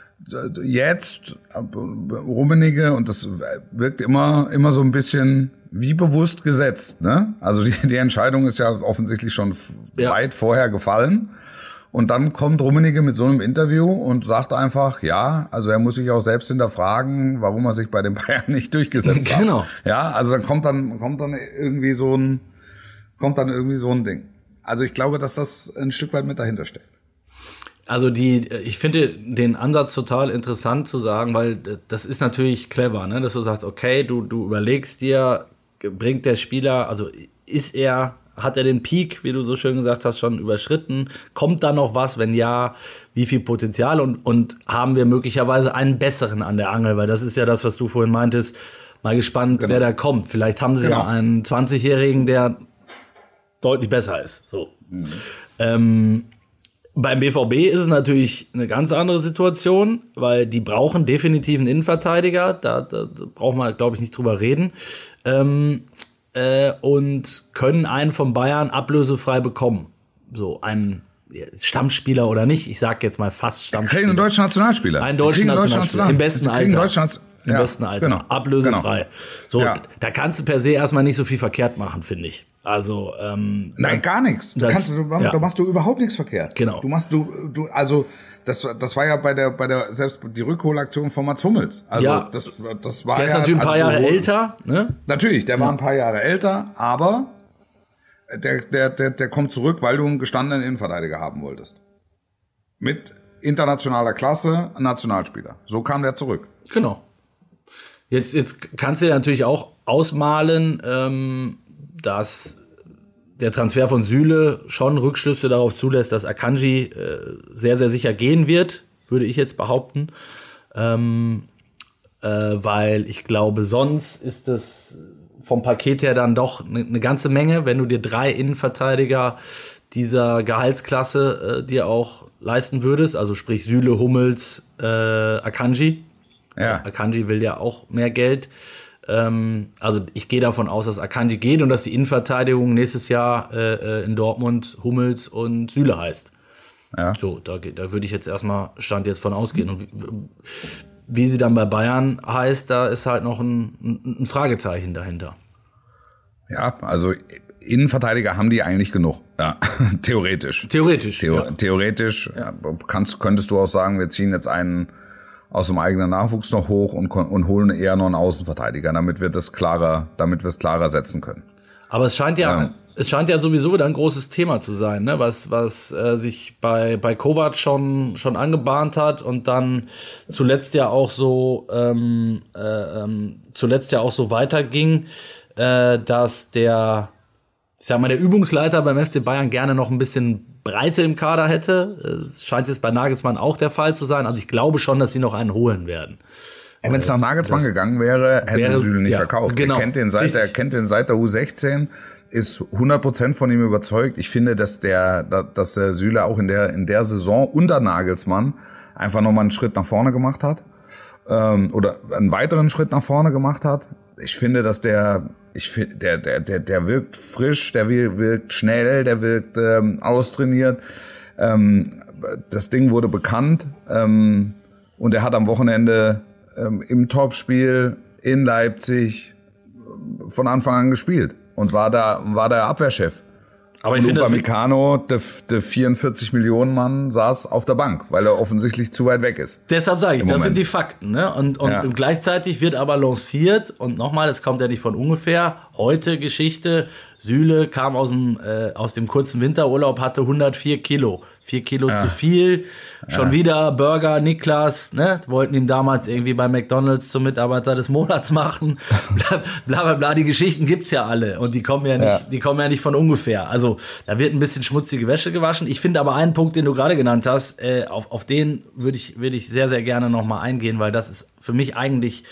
jetzt Rummenigge, und das wirkt immer, immer so ein bisschen wie bewusst gesetzt, ne? Also die, die Entscheidung ist ja offensichtlich schon ja. weit vorher gefallen. Und dann kommt Rummenigge mit so einem Interview und sagt einfach, ja, also er muss sich auch selbst hinterfragen, warum er sich bei den Bayern nicht durchgesetzt hat. Genau. Ja, also dann kommt dann, kommt dann irgendwie so ein, kommt dann irgendwie so ein Ding. Also ich glaube, dass das ein Stück weit mit dahinter steckt. Also die, ich finde den Ansatz total interessant zu sagen, weil das ist natürlich clever, ne? Dass du sagst, okay, du, du überlegst dir, bringt der Spieler, also ist er, hat er den Peak, wie du so schön gesagt hast, schon überschritten? Kommt da noch was? Wenn ja, wie viel Potenzial? Und, und haben wir möglicherweise einen besseren an der Angel? Weil das ist ja das, was du vorhin meintest. Mal gespannt, genau. wer da kommt. Vielleicht haben sie genau. ja einen zwanzigjährigen, der deutlich besser ist. So. Mhm. Ähm, beim B V B ist es natürlich eine ganz andere Situation, weil die brauchen definitiv einen Innenverteidiger. Da, da, da brauchen wir, glaube ich, nicht drüber reden. Ähm, äh, und können einen von Bayern ablösefrei bekommen. So einen Stammspieler oder nicht, ich sag jetzt mal fast Stammspieler. Wir kriegen einen deutschen Nationalspieler. Einen deutschen Nationalspieler, im besten Alter. Im ja, besten Alter, genau, ablösefrei. Genau. So, ja. Da kannst du per se erstmal nicht so viel verkehrt machen, finde ich. Also ähm, Nein, gar nichts. Du, kannst, du, ja. da machst du überhaupt nichts verkehrt. Genau. Du machst du du also das das war ja bei der bei der selbst die Rückholaktion von Mats Hummels. Also ja. das das war der ist ja natürlich ein paar Jahre älter, ne? Natürlich, der ja. war ein paar Jahre älter, aber der der der der kommt zurück, weil du einen gestandenen Innenverteidiger haben wolltest. Mit internationaler Klasse, Nationalspieler. So kam der zurück. Genau. Jetzt, jetzt kannst du dir natürlich auch ausmalen, ähm, dass der Transfer von Süle schon Rückschlüsse darauf zulässt, dass Akanji äh, sehr, sehr sicher gehen wird, würde ich jetzt behaupten. Ähm, äh, weil ich glaube, sonst ist es vom Paket her dann doch eine ne ganze Menge, wenn du dir drei Innenverteidiger dieser Gehaltsklasse äh, dir auch leisten würdest. Also sprich Süle, Hummels, äh, Akanji. Ja. Akanji will ja auch mehr Geld. Ähm, also ich gehe davon aus, dass Akanji geht und dass die Innenverteidigung nächstes Jahr äh, in Dortmund Hummels und Süle heißt. Ja. So, da, da würde ich jetzt erstmal Stand jetzt von ausgehen. Und wie, wie sie dann bei Bayern heißt, da ist halt noch ein, ein, ein Fragezeichen dahinter. Ja, also Innenverteidiger haben die eigentlich genug. Ja, theoretisch. Theoretisch. Theo- ja. Theoretisch ja, kannst, könntest du auch sagen, wir ziehen jetzt einen aus dem eigenen Nachwuchs noch hoch und, und holen eher noch einen Außenverteidiger, damit wir das klarer, damit wir es klarer setzen können. Aber es scheint ja, Ja. es scheint ja sowieso wieder ein großes Thema zu sein, ne? Was, was äh, sich bei bei Kovac schon schon angebahnt hat und dann zuletzt ja auch so ähm, äh, ähm, zuletzt ja auch so weiterging, äh, dass der, ich sag mal, der Übungsleiter beim F C Bayern gerne noch ein bisschen Breite im Kader hätte. Es scheint jetzt bei Nagelsmann auch der Fall zu sein. Also ich glaube schon, dass sie noch einen holen werden. Wenn es nach Nagelsmann gegangen wäre, hätte wäre- Süle nicht ja, verkauft. genau. Er kennt den seit, er kennt den seit der U sechzehn, ist hundert Prozent von ihm überzeugt. Ich finde, dass der, dass der Süle auch in der, in der Saison unter Nagelsmann einfach nochmal einen Schritt nach vorne gemacht hat. Ähm, oder einen weiteren Schritt nach vorne gemacht hat. Ich finde, dass der, ich finde, der, der, der, der wirkt frisch, der wirkt schnell, der wirkt ähm, austrainiert. Ähm, das Ding wurde bekannt, ähm, und er hat am Wochenende ähm, im Topspiel in Leipzig von Anfang an gespielt und war da, war der Abwehrchef. Aber ich Und finde das Upamecano, der, der vierundvierzig Millionen Mann, saß auf der Bank, weil er offensichtlich zu weit weg ist. Deshalb sage ich, Im das Moment. sind die Fakten, ne? Und, und Ja. gleichzeitig wird aber lanciert, und nochmal, es kommt ja nicht von ungefähr, heute Geschichte, Süle kam aus dem, äh, aus dem kurzen Winterurlaub, hatte hundertvier Kilo. Vier Kilo Ja. zu viel. Schon Ja. wieder Burger, Niklas, ne? Wollten ihn damals irgendwie bei McDonalds zum Mitarbeiter des Monats machen. Bla bla bla, bla. Die Geschichten gibt's ja alle. Und die kommen ja nicht, Ja. die kommen ja nicht von ungefähr. Also, da wird ein bisschen schmutzige Wäsche gewaschen. Ich finde aber einen Punkt, den du gerade genannt hast, äh, auf, auf den würde ich, würde ich sehr, sehr gerne nochmal eingehen, weil das ist für mich eigentlich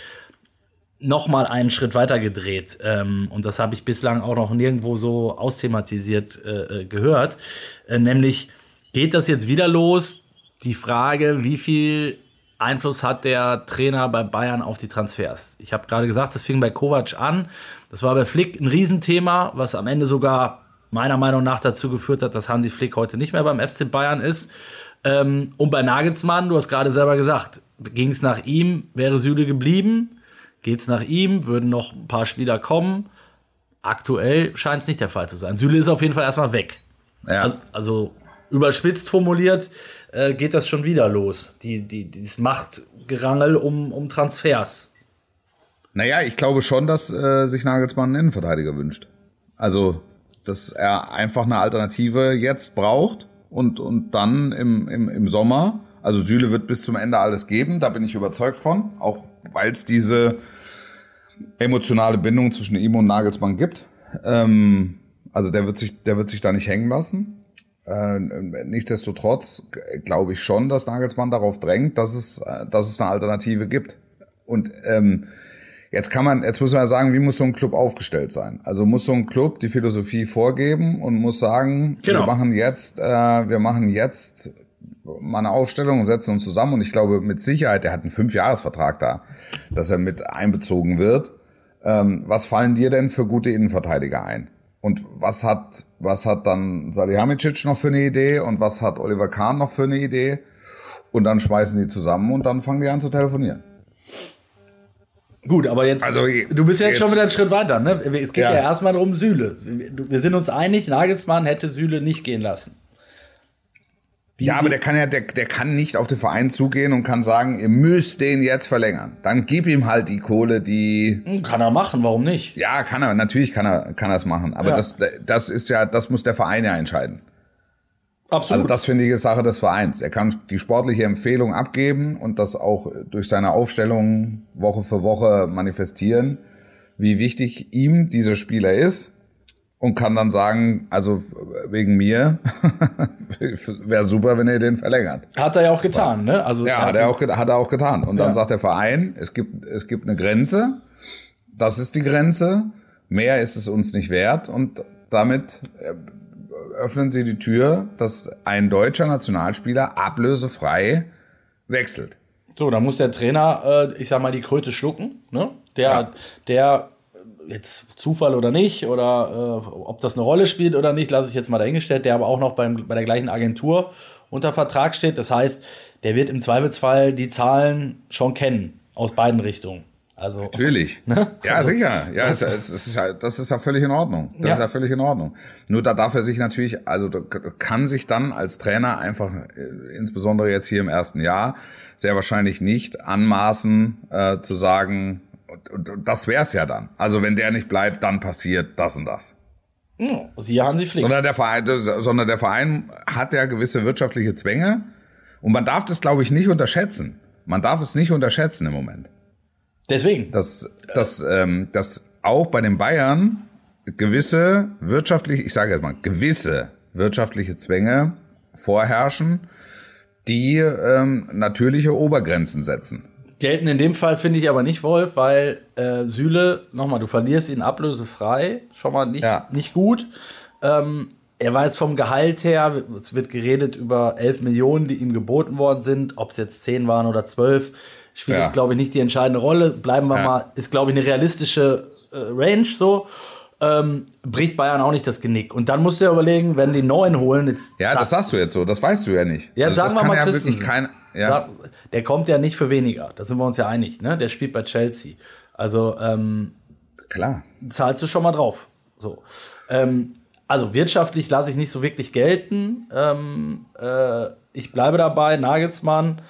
noch mal einen Schritt weiter gedreht. Ähm, und das habe ich bislang auch noch nirgendwo so austhematisiert äh, gehört. Äh, nämlich, geht das jetzt wieder los? Die Frage, wie viel Einfluss hat der Trainer bei Bayern auf die Transfers? Ich habe gerade gesagt, das fing bei Kovac an. Das war bei Flick ein Riesenthema, was am Ende sogar meiner Meinung nach dazu geführt hat, dass Hansi Flick heute nicht mehr beim F C Bayern ist. Ähm, und bei Nagelsmann, du hast gerade selber gesagt, ging es nach ihm, wäre Süle geblieben. Geht's nach ihm, würden noch ein paar Spieler kommen. Aktuell scheint es nicht der Fall zu sein. Süle ist auf jeden Fall erstmal weg. Ja. Also, also überspitzt formuliert äh, geht das schon wieder los. Die, die, dieses Machtgerangel um, um Transfers. Naja, ich glaube schon, dass äh, sich Nagelsmann einen Innenverteidiger wünscht. Also, dass er einfach eine Alternative jetzt braucht und, und dann im, im, im Sommer. Also Süle wird bis zum Ende alles geben, da bin ich überzeugt von. Auch weil es diese emotionale Bindung zwischen ihm und Nagelsmann gibt. Ähm, also der wird sich, der wird sich da nicht hängen lassen. Äh, nichtsdestotrotz glaube ich schon, dass Nagelsmann darauf drängt, dass es, dass es eine Alternative gibt. Und ähm, jetzt kann man, jetzt muss man ja sagen, wie muss so ein Club aufgestellt sein? Also muss so ein Club die Philosophie vorgeben und muss sagen, Genau. wir machen jetzt, äh, wir machen jetzt mal eine Aufstellung und setzen uns zusammen. Und ich glaube mit Sicherheit, der hat einen Fünfjahresvertrag da, dass er mit einbezogen wird. ähm, was fallen dir denn für gute Innenverteidiger ein? Und was hat, was hat dann Salihamidzic noch für eine Idee und was hat Oliver Kahn noch für eine Idee? Und dann schmeißen die zusammen und dann fangen die an zu telefonieren. Gut, aber jetzt, also, du bist jetzt, jetzt schon wieder einen Schritt weiter, ne? Es geht ja, ja erstmal darum, Süle. Wir sind uns einig, Nagelsmann hätte Süle nicht gehen lassen. Wie ja, aber der kann ja, der, der kann nicht auf den Verein zugehen und kann sagen, ihr müsst den jetzt verlängern. Dann gib ihm halt die Kohle, die... Kann er machen, warum nicht? Ja, kann er, natürlich kann er, kann er es machen. Aber ja. das, das ist ja, das muss der Verein ja entscheiden. Absolut. Also das finde ich ist Sache des Vereins. Er kann die sportliche Empfehlung abgeben und das auch durch seine Aufstellung Woche für Woche manifestieren, wie wichtig ihm dieser Spieler ist. Und kann dann sagen, also wegen mir wäre super, wenn ihr den verlängert. Hat er ja auch getan, ne? Also ja, hat er auch, hat er auch getan. Und dann ja. sagt der Verein, es gibt, es gibt eine Grenze. Das ist die Grenze. Mehr ist es uns nicht wert. Und damit öffnen sie die Tür, dass ein deutscher Nationalspieler ablösefrei wechselt. So, dann muss der Trainer, äh, ich sag mal, die Kröte schlucken, ne? Der, ja. der jetzt Zufall oder nicht, oder äh, ob das eine Rolle spielt oder nicht, lasse ich jetzt mal dahingestellt, der aber auch noch beim, bei der gleichen Agentur unter Vertrag steht. Das heißt, der wird im Zweifelsfall die Zahlen schon kennen, aus beiden Richtungen. Also, natürlich. Ne? Ja, also, sicher. Ja, es, es ist ja, das ist ja völlig in Ordnung. Das ja. ist ja völlig in Ordnung. Nur da darf er sich natürlich, also kann sich dann als Trainer einfach, insbesondere jetzt hier im ersten Jahr, sehr wahrscheinlich nicht anmaßen, äh, zu sagen, und, und das wär's ja dann. Also wenn der nicht bleibt, dann passiert das und das. Ja, Sie Hansi Flick. Sondern der Verein, sondern der Verein hat ja gewisse wirtschaftliche Zwänge und man darf das, glaube ich, nicht unterschätzen. Man darf es nicht unterschätzen im Moment. Deswegen. Dass, dass, ähm, dass auch bei den Bayern gewisse wirtschaftliche, ich sage jetzt mal, gewisse wirtschaftliche Zwänge vorherrschen, die ähm, natürliche Obergrenzen setzen. Gelten in dem Fall, finde ich aber nicht, Wolf, weil äh, Süle, nochmal, du verlierst ihn ablösefrei, schon mal nicht, ja. nicht gut. Ähm, er war jetzt vom Gehalt her, es wird geredet über elf Millionen, die ihm geboten worden sind, ob es jetzt zehn waren oder zwölf, spielt ja. das, glaube ich, nicht die entscheidende Rolle. Bleiben wir ja. mal, ist, glaube ich, eine realistische äh, Range so. Ähm, bricht Bayern auch nicht das Genick. Und dann musst du ja überlegen, wenn die neuen holen. Jetzt ja, das sagst du jetzt so, das weißt du ja nicht. Ja, also sagen das wir kann mal ja Christensen. wirklich kein, ja. Der kommt ja nicht für weniger, da sind wir uns ja einig. Ne? Der spielt bei Chelsea. Also, ähm, klar. Zahlst du schon mal drauf. So. Ähm, also, wirtschaftlich lasse ich nicht so wirklich gelten. Ähm, äh, ich bleibe dabei, Nagelsmann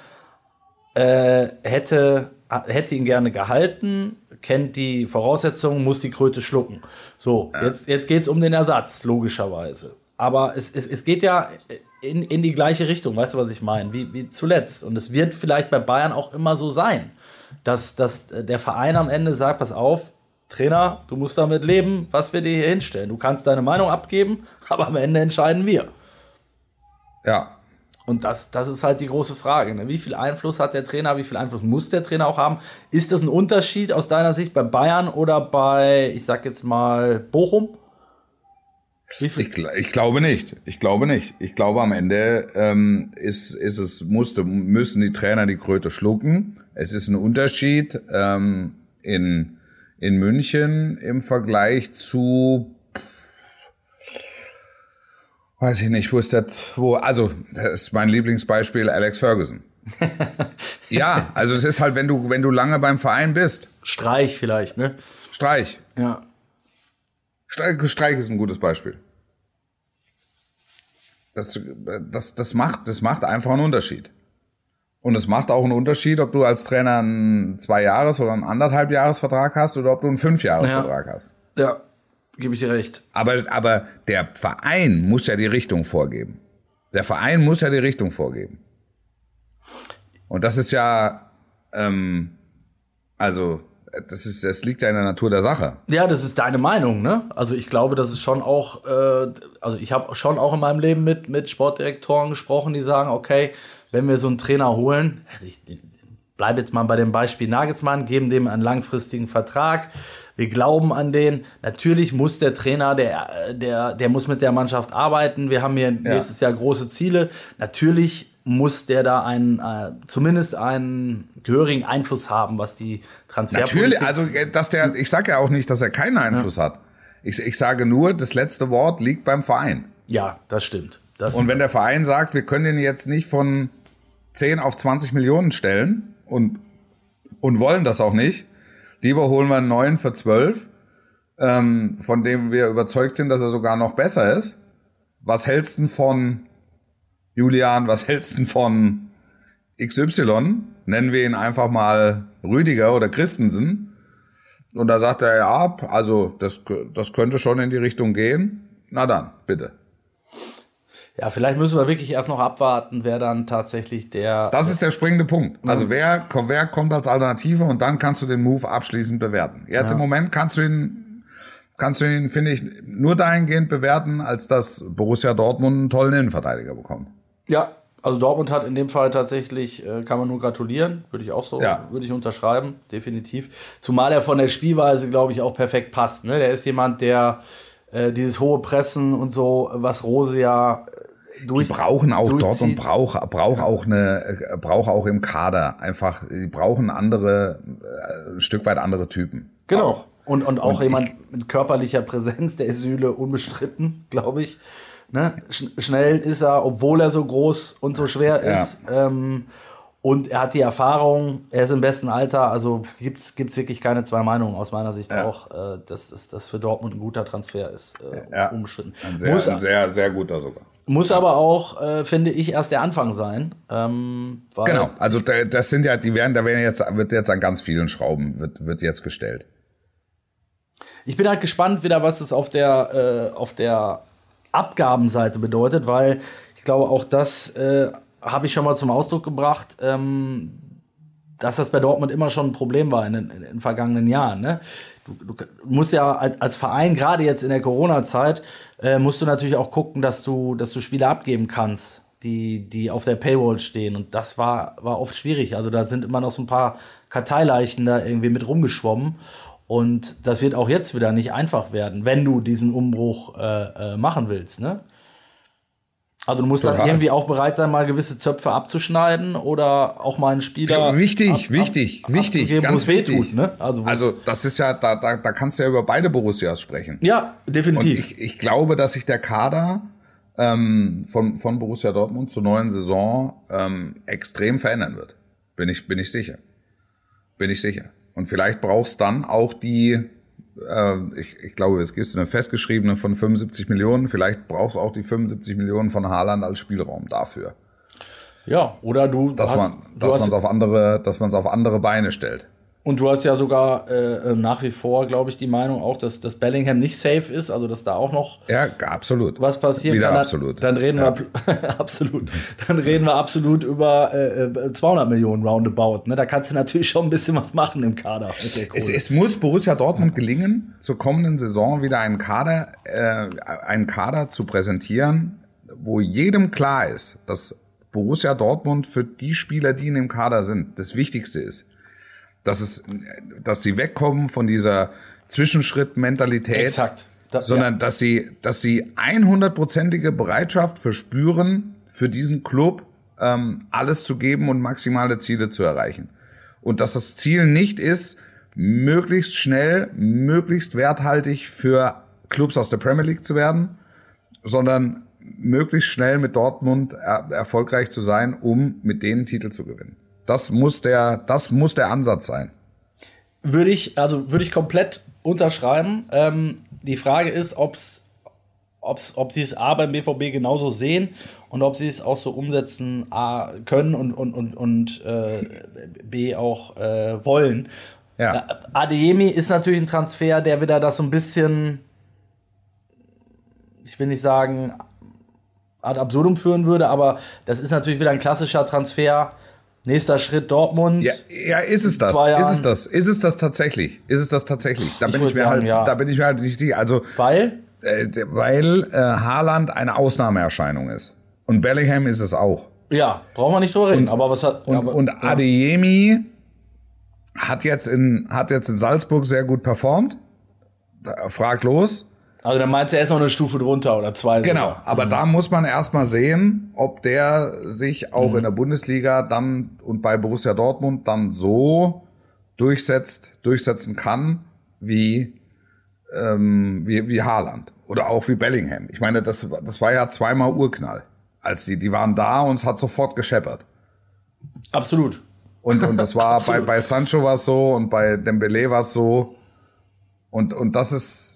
äh, hätte, hätte ihn gerne gehalten, kennt die Voraussetzungen, muss die Kröte schlucken. So, ja. jetzt, jetzt geht es um den Ersatz, logischerweise. Aber es, es, es geht ja in, in die gleiche Richtung, weißt du, was ich meine, wie, wie zuletzt. Und es wird vielleicht bei Bayern auch immer so sein, dass, dass der Verein am Ende sagt, pass auf, Trainer, du musst damit leben, was wir dir hier hinstellen. Du kannst deine Meinung abgeben, aber am Ende entscheiden wir. Ja. Und das, das ist halt die große Frage. Ne? Wie viel Einfluss hat der Trainer, wie viel Einfluss muss der Trainer auch haben? Ist das ein Unterschied aus deiner Sicht bei Bayern oder bei, ich sag jetzt mal, Bochum? Ich, ich glaube nicht. Ich glaube nicht. Ich glaube, am Ende ähm, ist, ist es, musste, müssen die Trainer die Kröte schlucken. Es ist ein Unterschied ähm, in, in München im Vergleich zu... Weiß ich nicht, wo ist das, wo, also, das ist mein Lieblingsbeispiel, Alex Ferguson. Ja, also es ist halt, wenn du, wenn du lange beim Verein bist. Streich vielleicht, ne? Streich. Ja. Streich, Streich ist ein gutes Beispiel. Das, das, das macht, das macht einfach einen Unterschied. Und es macht auch einen Unterschied, ob du als Trainer einen Zwei-Jahres- oder einen Anderthalb-Jahres-Vertrag hast oder ob du einen Fünf-Jahres-Vertrag ja. hast. Ja. Gebe ich dir recht. Aber, aber der Verein muss ja die Richtung vorgeben. Der Verein muss ja die Richtung vorgeben. Und das ist ja, ähm, also, das ist, das liegt ja in der Natur der Sache. Ja, das ist deine Meinung, ne? Also ich glaube, das ist schon auch, äh, also ich habe schon auch in meinem Leben mit, mit Sportdirektoren gesprochen, die sagen, okay, wenn wir so einen Trainer holen, also ich bleibe jetzt mal bei dem Beispiel Nagelsmann, geben dem einen langfristigen Vertrag, wir glauben an den. Natürlich muss der Trainer, der, der, der muss mit der Mannschaft arbeiten. Wir haben hier ja. nächstes Jahr große Ziele. Natürlich muss der da einen, äh, zumindest einen gehörigen Einfluss haben, was die Transferpolitik... Natürlich, also dass der, ich sage ja auch nicht, dass er keinen Einfluss ja. hat. Ich, ich sage nur, das letzte Wort liegt beim Verein. Ja, das stimmt. Das und wenn der Verein sagt, wir können den jetzt nicht von zehn auf zwanzig Millionen stellen und, und wollen das auch nicht, lieber holen wir einen neuen für zwölf, ähm, von dem wir überzeugt sind, dass er sogar noch besser ist. Was hältst du von Julian, was hältst du von X Y? Nennen wir ihn einfach mal Rüdiger oder Christensen. Und da sagt er, ja, also das, das könnte schon in die Richtung gehen. Na dann, bitte. Ja, vielleicht müssen wir wirklich erst noch abwarten, wer dann tatsächlich der... Das ist der springende Punkt. Also wer, wer kommt als Alternative und dann kannst du den Move abschließend bewerten. Jetzt ja. im Moment kannst du ihn, kannst du ihn, finde ich, nur dahingehend bewerten, als dass Borussia Dortmund einen tollen Innenverteidiger bekommt. Ja, also Dortmund hat in dem Fall tatsächlich, äh, kann man nur gratulieren, würde ich auch so, ja. würde ich unterschreiben, definitiv. Zumal er von der Spielweise, glaube ich, auch perfekt passt. Ne? Der ist jemand, der äh, dieses hohe Pressen und so, was Rose ja durch, die brauchen auch durchzieht. Dortmund braucht braucht auch eine braucht auch im Kader einfach, die brauchen andere, äh, ein Stück weit andere Typen. Genau. Auch. Und, und auch und jemand ich, mit körperlicher Präsenz, der ist Süle unbestritten, glaube ich. Ne? Sch- schnell ist er, obwohl er so groß und so schwer ist. Ja. Ähm, und er hat die Erfahrung, er ist im besten Alter, also gibt's gibt's wirklich keine zwei Meinungen aus meiner Sicht ja. auch, äh, dass, dass das für Dortmund ein guter Transfer ist, äh, ja. unbestritten. Ein sehr, muss, ein sehr, sehr guter sogar. Muss aber auch, äh, finde ich, erst der Anfang sein. Ähm, weil genau, also das sind ja, die werden, da werden jetzt, wird jetzt an ganz vielen Schrauben, wird, wird jetzt gestellt. Ich bin halt gespannt wieder, was es auf der, äh, auf der Abgabenseite bedeutet, weil ich glaube, auch das äh, habe ich schon mal zum Ausdruck gebracht, ähm, dass das bei Dortmund immer schon ein Problem war in den, in den vergangenen Jahren. Ne? Du, du musst ja als, als Verein, gerade jetzt in der Corona-Zeit, äh, musst du natürlich auch gucken, dass du, dass du Spieler abgeben kannst, die, die auf der Paywall stehen. Und das war, war oft schwierig. Also da sind immer noch so ein paar Karteileichen da irgendwie mit rumgeschwommen. Und das wird auch jetzt wieder nicht einfach werden, wenn du diesen Umbruch äh, äh, machen willst, ne? Also du musst Total. dann irgendwie auch bereit sein, mal gewisse Zöpfe abzuschneiden oder auch mal einen Spieler ja, wichtig, ab, wichtig, ab, wichtig, ganz wichtig. Wehtut, ne? Also, also das ist ja, da, da, da kannst du ja über beide Borussias sprechen. Ja, definitiv. Und ich, ich glaube, dass sich der Kader ähm, von, von Borussia Dortmund zur neuen Saison ähm, extrem verändern wird. Bin ich, bin ich sicher. Bin ich sicher. Und vielleicht brauchst dann auch die, äh, ich, ich glaube, es gibt eine festgeschriebene von fünfundsiebzig Millionen, vielleicht brauchst du auch die fünfundsiebzig Millionen von Haaland als Spielraum dafür. Ja, oder du dass hast, man, dass man es auf andere, dass man es auf andere Beine stellt. Und du hast ja sogar äh, nach wie vor, glaube ich, die Meinung auch, dass, dass Bellingham nicht safe ist, also dass da auch noch ja, absolut. was passieren Wieder kann. Absolut. Dann reden ja. wir absolut. Dann reden wir absolut über äh, zweihundert Millionen roundabout. Ne? Da kannst du natürlich schon ein bisschen was machen im Kader. Es, es muss Borussia Dortmund gelingen, zur kommenden Saison wieder einen Kader, äh, einen Kader zu präsentieren, wo jedem klar ist, dass Borussia Dortmund für die Spieler, die in dem Kader sind, das Wichtigste ist. Dass es, dass sie wegkommen von dieser Zwischenschritt-Mentalität, Exakt. Das, sondern ja. dass sie, dass sie hundertprozentige Bereitschaft verspüren, für diesen Club ähm, alles zu geben und maximale Ziele zu erreichen. Und dass das Ziel nicht ist, möglichst schnell, möglichst werthaltig für Clubs aus der Premier League zu werden, sondern möglichst schnell mit Dortmund er- erfolgreich zu sein, um mit denen Titel zu gewinnen. Das muss der, das muss der Ansatz sein. Würde ich, also würde ich komplett unterschreiben. Ähm, die Frage ist, ob's, ob's, ob sie es A beim B V B genauso sehen und ob sie es auch so umsetzen A können und, und, und, und äh, B auch äh, wollen. Ja. Adeyemi ist natürlich ein Transfer, der wieder das so ein bisschen, ich will nicht sagen, ad absurdum führen würde, aber das ist natürlich wieder ein klassischer Transfer. Nächster Schritt Dortmund. Ja, ja, ist es das? Ist es das? Ist es das tatsächlich? Ist es das tatsächlich? Da Ich bin ich mir sagen, halt, ja. da bin ich mir halt nicht sicher. Also, Weil? Äh, weil äh, Haaland eine Ausnahmeerscheinung ist. Und Bellingham ist es auch. Ja, brauchen wir nicht drüber reden. Und, aber was hat, und, aber, und ja. Adeyemi hat jetzt in, hat jetzt in Salzburg sehr gut performt. Da, fraglos. Also dann meinst du erst noch eine Stufe drunter oder zwei. Genau, sogar. aber mhm. da muss man erstmal sehen, ob der sich auch mhm. in der Bundesliga dann und bei Borussia Dortmund dann so durchsetzt, durchsetzen kann wie, ähm, wie, wie Haaland oder auch wie Bellingham. Ich meine, das, das war ja zweimal Urknall. Als die, die waren da und es hat sofort gescheppert. Absolut. Und, und das war bei, bei Sancho war es so und bei Dembélé war es so. Und, und das ist,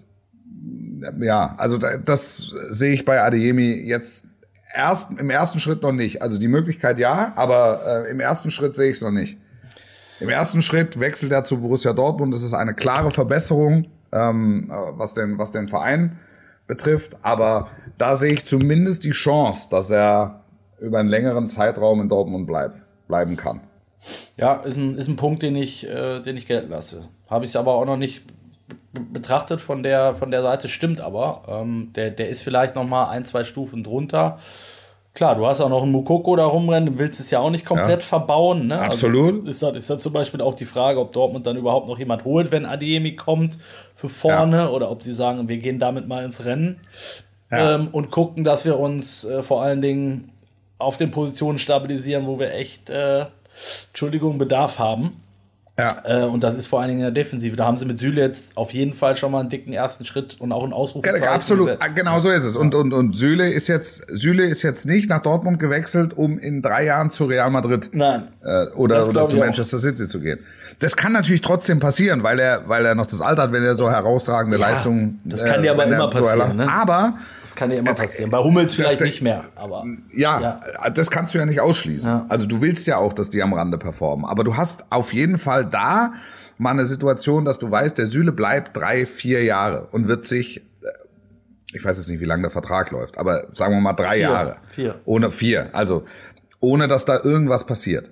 ja, also das sehe ich bei Adeyemi jetzt erst im ersten Schritt noch nicht. Also die Möglichkeit ja, aber äh, im ersten Schritt sehe ich es noch nicht. Im ersten Schritt wechselt er zu Borussia Dortmund. Das ist eine klare Verbesserung, ähm, was den, was den Verein betrifft. Aber da sehe ich zumindest die Chance, dass er über einen längeren Zeitraum in Dortmund bleibt, bleiben kann. Ja, ist ein, ist ein Punkt, den ich, äh, den ich gelten lasse. Habe ich aber auch noch nicht betrachtet von der von der Seite, stimmt aber. Ähm, der, der ist vielleicht noch mal ein, zwei Stufen drunter. Klar, du hast auch noch einen Moukoko da rumrennen, du willst es ja auch nicht komplett ja. verbauen. Ne? Absolut. Also ist da ist da zum Beispiel auch die Frage, ob Dortmund dann überhaupt noch jemand holt, wenn Adeyemi kommt für vorne, ja. oder ob sie sagen, wir gehen damit mal ins Rennen ja. ähm, und gucken, dass wir uns äh, vor allen Dingen auf den Positionen stabilisieren, wo wir echt, äh, Entschuldigung, Bedarf haben. Ja. Äh, und das ist vor allen Dingen in der Defensive. Da haben sie mit Süle jetzt auf jeden Fall schon mal einen dicken ersten Schritt und auch einen Ausrufezeichen Absolut, gesetzt. Genau so ist es. Und, und, und Süle ist jetzt, Süle ist jetzt nicht nach Dortmund gewechselt, um in drei Jahren zu Real Madrid Nein. Äh, oder, oder zu Manchester auch. City zu gehen. Das kann natürlich trotzdem passieren, weil er, weil er noch das Alter hat, wenn er so herausragende ja, Leistungen. Das kann dir äh, aber immer passieren. So ne? Aber das kann dir immer passieren. Bei Hummels vielleicht das, nicht mehr. Aber ja, ja, das kannst du ja nicht ausschließen. Ja. Also du willst ja auch, dass die am Rande performen. Aber du hast auf jeden Fall da mal eine Situation, dass du weißt, der Süle bleibt drei, vier Jahre und wird sich, ich weiß jetzt nicht, wie lange der Vertrag läuft, aber sagen wir mal drei vier. Jahre. Vier. Ohne vier. Also ohne, dass da irgendwas passiert.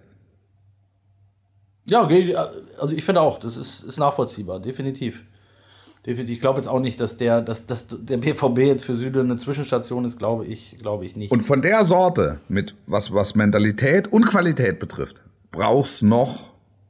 Ja, also ich finde auch, das ist, ist nachvollziehbar, definitiv. Definitiv. Ich glaube jetzt auch nicht, dass der, dass, dass der B V B jetzt für Süle eine Zwischenstation ist, glaube ich, glaube ich nicht. Und von der Sorte, mit was, was Mentalität und Qualität betrifft, brauchst noch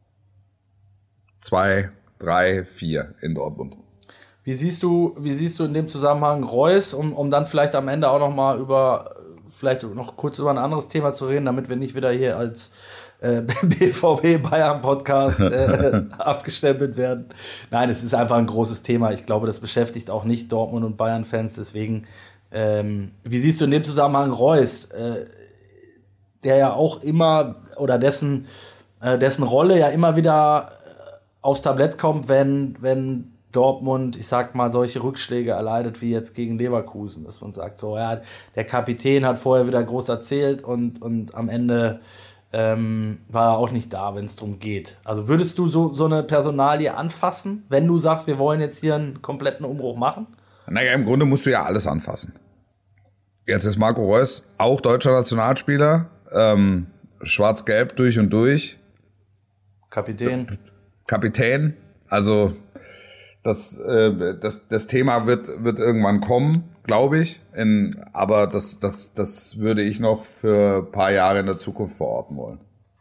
zwei, drei, vier in Dortmund. Wie siehst du, wie siehst du in dem Zusammenhang Reus, um, um dann vielleicht am Ende auch noch mal über, vielleicht noch kurz über ein anderes Thema zu reden, damit wir nicht wieder hier als äh, B V B Bayern Podcast äh, abgestempelt werden. Nein, es ist einfach ein großes Thema. Ich glaube, das beschäftigt auch nicht Dortmund und Bayern-Fans. Deswegen, ähm, wie siehst du in dem Zusammenhang Reus, äh, der ja auch immer oder dessen, äh, dessen Rolle ja immer wieder aufs Tablett kommt, wenn, wenn Dortmund, ich sag mal, solche Rückschläge erleidet wie jetzt gegen Leverkusen, dass man sagt, so, ja, der Kapitän hat vorher wieder groß erzählt und, und am Ende ähm, war er auch nicht da, wenn es darum geht. Also würdest du so, so eine Personalie anfassen, wenn du sagst, wir wollen jetzt hier einen kompletten Umbruch machen? Naja, im Grunde musst du ja alles anfassen. Jetzt ist Marco Reus auch deutscher Nationalspieler, ähm, schwarz-gelb durch und durch. Kapitän. Kapitän, also das, äh, das, das Thema wird, wird irgendwann kommen, glaube ich. In, aber das, das, das würde ich noch für ein paar Jahre in der Zukunft verorten wollen.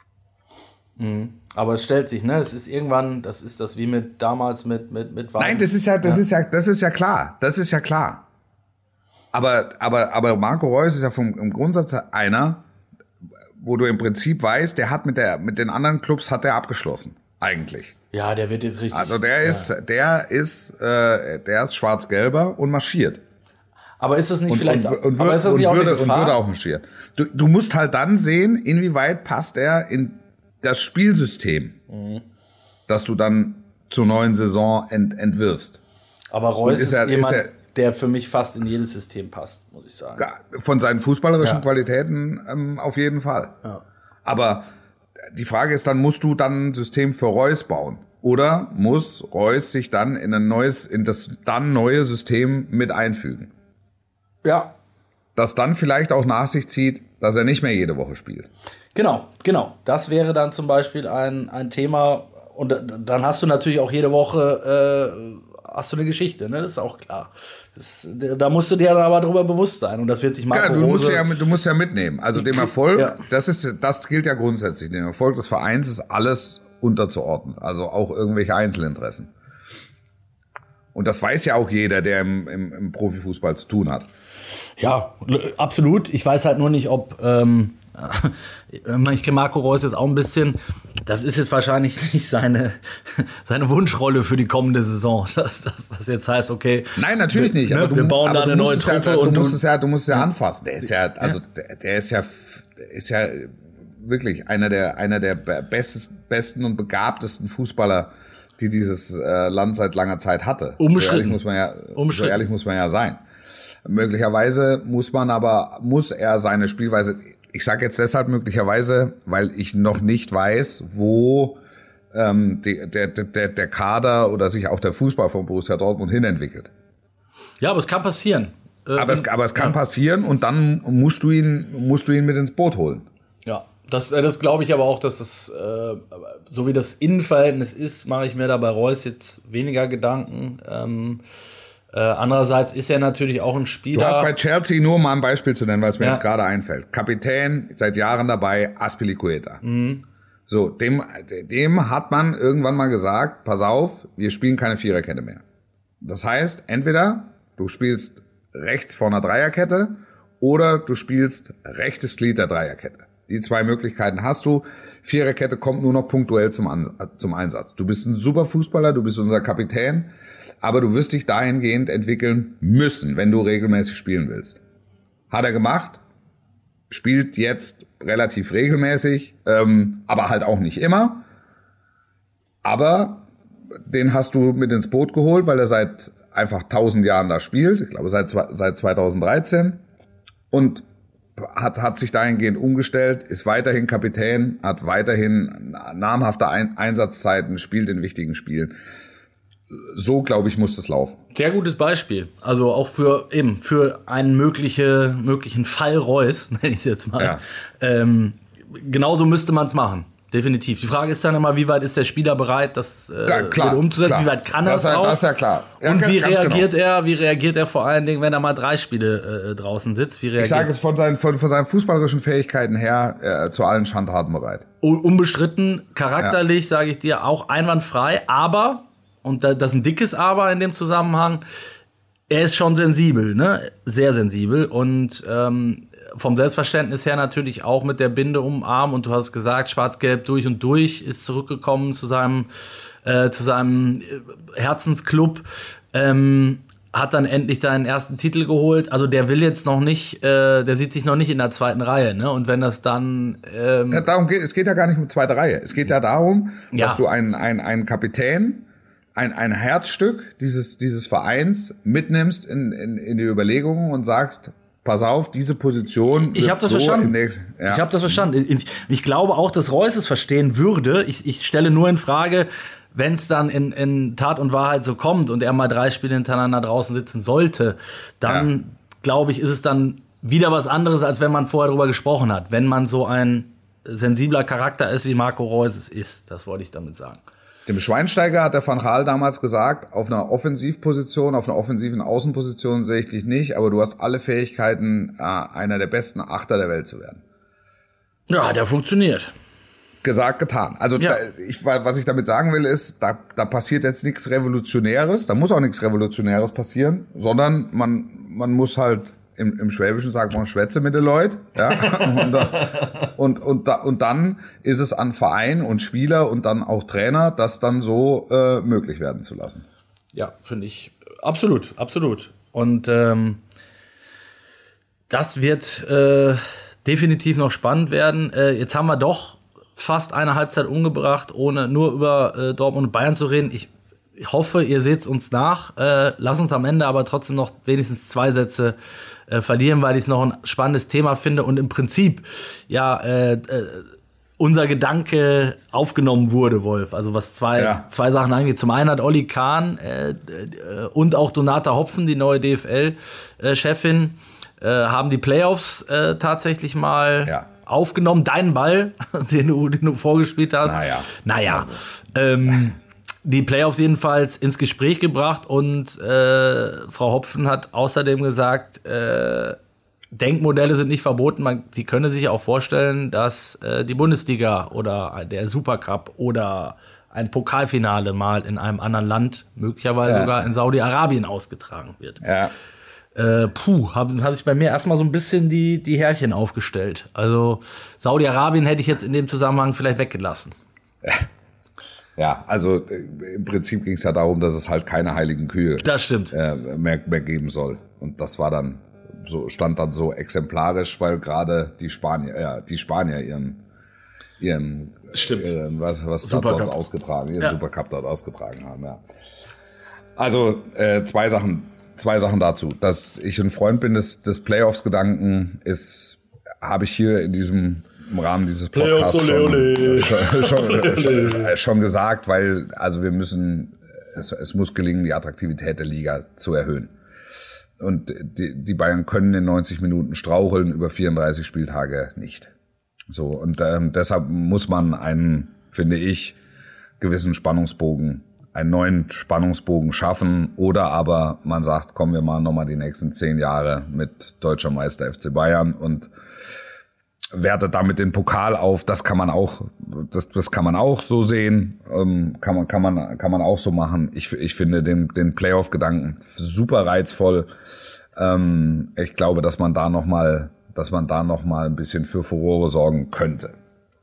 Mhm. Aber es stellt sich, ne? Es ist irgendwann, das ist das wie mit damals mit mit mit Nein, das ist ja, das ja. ist ja, das ist ja klar, das ist ja klar. Aber, aber, aber Marco Reus ist ja vom im Grundsatz einer, wo du im Prinzip weißt, der hat mit der, mit den anderen Clubs hat der abgeschlossen. Eigentlich. Ja, der wird jetzt richtig. Also der ist, ja. der ist, äh, der ist schwarz-gelber und marschiert. Aber ist das nicht und, vielleicht, und, und, aber ist das und, nicht auch würde, eine Gefahr? Und würde auch marschieren. Du, du musst halt dann sehen, inwieweit passt er in das Spielsystem, mhm. das du dann zur neuen Saison ent, entwirfst. Aber Reus ist, ist, er, jemand, ist er, der für mich fast in jedes System passt, muss ich sagen. Von seinen fußballerischen ja. Qualitäten ähm, auf jeden Fall. Ja. Aber die Frage ist dann, musst du dann ein System für Reus bauen? Oder muss Reus sich dann in ein neues, in das dann neue System mit einfügen? Ja. Das dann vielleicht auch nach sich zieht, dass er nicht mehr jede Woche spielt. Genau, genau. Das wäre dann zum Beispiel ein, ein Thema. Und dann hast du natürlich auch jede Woche äh, hast du eine Geschichte, ne? Das ist auch klar. Das, da musst du dir dann aber darüber bewusst sein. Und das wird sich Marco ja, du musst Rose ja, du musst ja mitnehmen. Also dem Erfolg, ja. das ist, das gilt ja grundsätzlich. Dem Erfolg des Vereins ist alles unterzuordnen. Also auch irgendwelche Einzelinteressen. Und das weiß ja auch jeder, der im, im, im Profifußball zu tun hat. Ja, absolut. Ich weiß halt nur nicht, ob ähm, ich kenne Marco Reus jetzt auch ein bisschen. Das ist jetzt wahrscheinlich nicht seine, seine Wunschrolle für die kommende Saison. Dass das, das jetzt heißt, okay. Nein, natürlich nicht. Aber aber wir du, bauen aber da eine neue Truppe. Ja, du, und musst es ja, du musst es ja anfassen. Der ist ja, also der, der ist ja, der ist ja wirklich einer der, einer der bestes, besten und begabtesten Fußballer, die dieses äh, Land seit langer Zeit hatte. Umstritten. So ehrlich muss man ja, so ehrlich muss man ja sein. Möglicherweise muss man aber, muss er seine Spielweise, ich sage jetzt deshalb möglicherweise, weil ich noch nicht weiß, wo ähm, die, der, der, der Kader oder sich auch der Fußball von Borussia Dortmund hinentwickelt. Ja, aber es kann passieren. Äh, aber, es, aber es kann ja. passieren und dann musst du ihn, musst du ihn mit ins Boot holen. Ja, das, das glaube ich aber auch, dass das, äh, so wie das Innenverhältnis ist, mache ich mir da bei Reus jetzt weniger Gedanken. Ähm, Äh, andererseits ist er natürlich auch ein Spieler. Du hast bei Chelsea, nur mal ein Beispiel zu nennen, was mir ja. jetzt gerade einfällt. Kapitän, seit Jahren dabei, Azpilicueta. Mhm. So, dem, dem hat man irgendwann mal gesagt, pass auf, wir spielen keine Viererkette mehr. Das heißt, entweder du spielst rechts vor einer Dreierkette oder du spielst rechtes Glied der Dreierkette. Die zwei Möglichkeiten hast du. Viererkette kommt nur noch punktuell zum, An- zum Einsatz. Du bist ein super Fußballer, du bist unser Kapitän. Aber du wirst dich dahingehend entwickeln müssen, wenn du regelmäßig spielen willst. Hat er gemacht, spielt jetzt relativ regelmäßig, ähm, aber halt auch nicht immer. Aber den hast du mit ins Boot geholt, weil er seit einfach tausend Jahren da spielt. Ich glaube, seit, seit zweitausenddreizehn. Und hat, hat sich dahingehend umgestellt, ist weiterhin Kapitän, hat weiterhin namhafte Ein- Einsatzzeiten, spielt in wichtigen Spielen. So, glaube ich, muss das laufen. Sehr gutes Beispiel. Also auch für eben für einen mögliche, möglichen Fall Reus, nenne ich es jetzt mal. Ja. Ähm, genauso müsste man es machen. Definitiv. Die Frage ist dann immer, wie weit ist der Spieler bereit, das äh, ja, klar, umzusetzen? Klar. Wie weit kann er das es auch? Das ist ja klar. Ja, und wie ganz reagiert genau. er? Wie reagiert er vor allen Dingen, wenn er mal drei Spiele äh, draußen sitzt? Wie reagiert? Ich sage es von seinen, von, von seinen fußballerischen Fähigkeiten her äh, zu allen Schandtaten bereit. Unbestritten, charakterlich, ja. sage ich dir, auch einwandfrei. Aber, und das ist ein dickes Aber in dem Zusammenhang, er ist schon sensibel, ne? Sehr sensibel. Und ähm, vom Selbstverständnis her natürlich auch mit der Binde um den Arm. Und du hast gesagt, Schwarz-Gelb durch und durch, ist zurückgekommen zu seinem, äh, zu seinem Herzensclub. Ähm, hat dann endlich seinen ersten Titel geholt. Also der will jetzt noch nicht, äh, der sieht sich noch nicht in der zweiten Reihe, ne? Und wenn das dann ähm ja, darum geht es geht ja gar nicht um zweite Reihe. Es geht ja darum, ja. dass du einen einen einen Kapitän, ein ein Herzstück dieses dieses Vereins mitnimmst in in, in die Überlegungen und sagst, pass auf, diese Position. Ich habe das so verstanden. Nächsten, ja. Ich habe das verstanden. Ich, ich glaube auch, dass Reus es verstehen würde. Ich, ich stelle nur in Frage, wenn es dann in, in Tat und Wahrheit so kommt und er mal drei Spiele hintereinander draußen sitzen sollte, dann ja. glaube ich, ist es dann wieder was anderes, als wenn man vorher drüber gesprochen hat. Wenn man so ein sensibler Charakter ist, wie Marco Reus es ist. Das wollte ich damit sagen. Dem Schweinsteiger hat der Van Gaal damals gesagt, auf einer Offensivposition, auf einer offensiven Außenposition sehe ich dich nicht, aber du hast alle Fähigkeiten, einer der besten Achter der Welt zu werden. Ja, der funktioniert. Gesagt, getan. Also ja. da, ich, was ich damit sagen will, ist, da, da passiert jetzt nichts Revolutionäres, da muss auch nichts Revolutionäres passieren, sondern man, man muss halt, im, im Schwäbischen sagt man, Schwätze mit den Leuten. Ja? und, und, und, da, und dann ist es an Verein und Spieler und dann auch Trainer, das dann so äh, möglich werden zu lassen. Ja, finde ich absolut, absolut. Und ähm, das wird äh, definitiv noch spannend werden. Äh, jetzt haben wir doch fast eine Halbzeit umgebracht, ohne nur über äh, Dortmund und Bayern zu reden. Ich, ich hoffe, ihr seht uns nach. Äh, lass uns am Ende aber trotzdem noch wenigstens zwei Sätze äh, verlieren, weil ich es noch ein spannendes Thema finde und im Prinzip ja äh, äh, unser Gedanke aufgenommen wurde, Wolf. Also was zwei, ja. zwei Sachen angeht. Zum einen hat Olli Kahn äh, äh, und auch Donata Hopfen, die neue D F L-Chefin, äh, haben die Playoffs äh, tatsächlich mal ja. aufgenommen. Deinen Ball, den du, den du vorgespielt hast. Naja. Naja. Also. Ähm, die Playoffs jedenfalls ins Gespräch gebracht und äh, Frau Hopfen hat außerdem gesagt, äh, Denkmodelle sind nicht verboten. Man, sie könne sich auch vorstellen, dass äh, die Bundesliga oder der Supercup oder ein Pokalfinale mal in einem anderen Land, möglicherweise Ja. sogar in Saudi-Arabien ausgetragen wird. Ja. Äh, puh, haben hat sich bei mir erstmal so ein bisschen die, die Härchen aufgestellt. Also Saudi-Arabien hätte ich jetzt in dem Zusammenhang vielleicht weggelassen. Ja, also äh, im Prinzip ging es ja darum, dass es halt keine heiligen Kühe Das stimmt. äh, mehr, mehr geben soll. Und das war dann so, stand dann so exemplarisch, weil gerade die Spanier, ja, die Spanier ihren, ihren, Stimmt. ihren was, was da Supercup. dort ausgetragen, ihren Ja. Supercup dort ausgetragen haben, ja. Also äh, zwei Sachen, zwei Sachen dazu. Dass ich ein Freund bin des, des Playoffs-Gedanken, ist, habe ich hier in diesem im Rahmen dieses Podcasts Playoffs, ole, ole. schon, schon, schon, schon gesagt, weil also wir müssen, es, es muss gelingen, die Attraktivität der Liga zu erhöhen. Und die, die Bayern können in neunzig Minuten straucheln, über vierunddreißig Spieltage nicht. So, und ähm, deshalb muss man einen, finde ich, gewissen Spannungsbogen, einen neuen Spannungsbogen schaffen. Oder aber man sagt, kommen wir mal nochmal die nächsten zehn Jahre mit deutscher Meister F C Bayern und wertet damit den Pokal auf. Das kann man auch, das, das kann man auch so sehen, ähm, kann man, kann man, kann man auch so machen. Ich, ich finde den, den Playoff-Gedanken super reizvoll. Ähm, ich glaube, dass man da noch mal, dass man da noch mal ein bisschen für Furore sorgen könnte.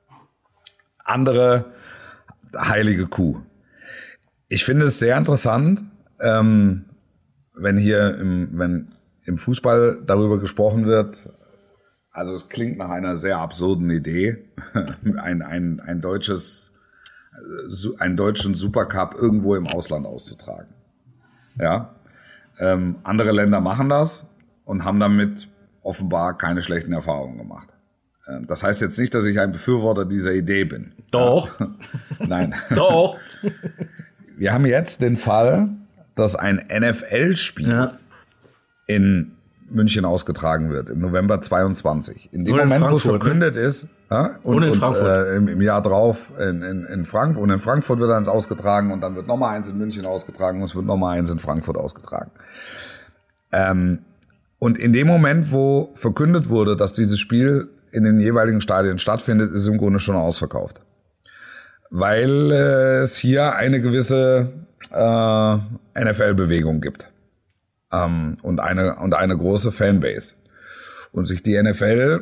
Andere heilige Kuh. Ich finde es sehr interessant, ähm, wenn hier im, wenn im Fußball darüber gesprochen wird. Also es klingt nach einer sehr absurden Idee, ein, ein, ein deutsches, einen deutschen Supercup irgendwo im Ausland auszutragen. Ja, ähm, andere Länder machen das und haben damit offenbar keine schlechten Erfahrungen gemacht. Ähm, das heißt jetzt nicht, dass ich ein Befürworter dieser Idee bin. Doch. Ja. Nein. Doch. Wir haben jetzt den Fall, dass ein N F L-Spiel Ja. in München ausgetragen wird, im November zweiundzwanzig. In dem Und in Moment, wo es Frankfurt, verkündet ist, ja, und, Und in und Frankfurt. äh, im, im Jahr drauf in, in, in Frankfurt, und in Frankfurt wird eins ausgetragen und dann wird nochmal eins in München ausgetragen und es wird nochmal eins in Frankfurt ausgetragen. Ähm, und in dem Moment, wo verkündet wurde, dass dieses Spiel in den jeweiligen Stadien stattfindet, ist es im Grunde schon ausverkauft. Weil äh, es hier eine gewisse äh, N F L-Bewegung gibt. Ähm, und eine und eine große Fanbase und sich die N F L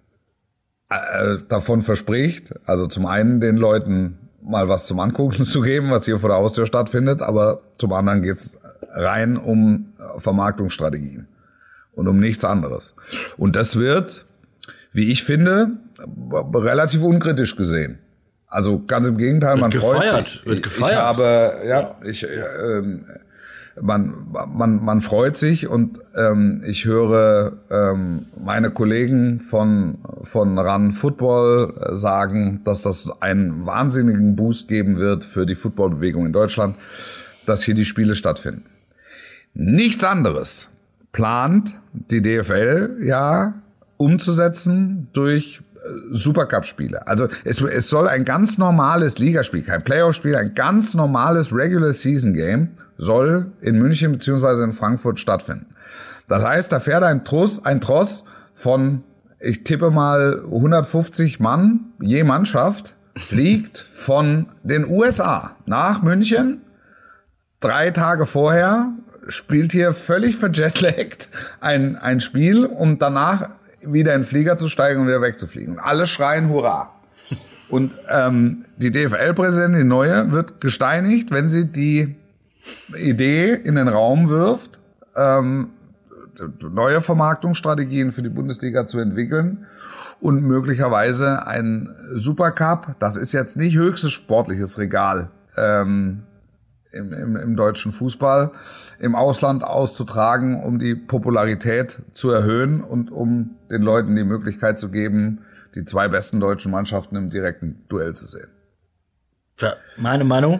äh, davon verspricht, also zum einen den Leuten mal was zum Angucken zu geben, was hier vor der Haustür stattfindet, aber zum anderen geht's rein um Vermarktungsstrategien und um nichts anderes. Und das wird, wie ich finde, relativ unkritisch gesehen. Also ganz im Gegenteil, man freut gefeiert, sich. wird Ich, gefeiert. ich habe, ja, ich äh, ähm, Man, man, man freut sich und ähm, ich höre ähm, meine Kollegen von, von Run Football sagen, dass das einen wahnsinnigen Boost geben wird für die Footballbewegung in Deutschland, dass hier die Spiele stattfinden. Nichts anderes plant die D F L ja umzusetzen durch Supercup-Spiele. Also es, es soll ein ganz normales Ligaspiel, kein Playoff-Spiel, ein ganz normales Regular-Season-Game soll in München beziehungsweise in Frankfurt stattfinden. Das heißt, da fährt ein Tross, ein Tross von, ich tippe mal, hundertfünfzig Mann je Mannschaft, fliegt von den U S A nach München. Drei Tage vorher spielt hier völlig verjetlaggt ein, ein Spiel, um danach wieder in den Flieger zu steigen und wieder wegzufliegen. Und alle schreien Hurra. Und ähm, die D F L-Präsidentin, die neue, wird gesteinigt, wenn sie die Idee in den Raum wirft, ähm, neue Vermarktungsstrategien für die Bundesliga zu entwickeln und möglicherweise ein Supercup, das ist jetzt nicht höchstes sportliches Regal ähm, im, im, im deutschen Fußball, im Ausland auszutragen, um die Popularität zu erhöhen und um den Leuten die Möglichkeit zu geben, die zwei besten deutschen Mannschaften im direkten Duell zu sehen. Tja, meine Meinung?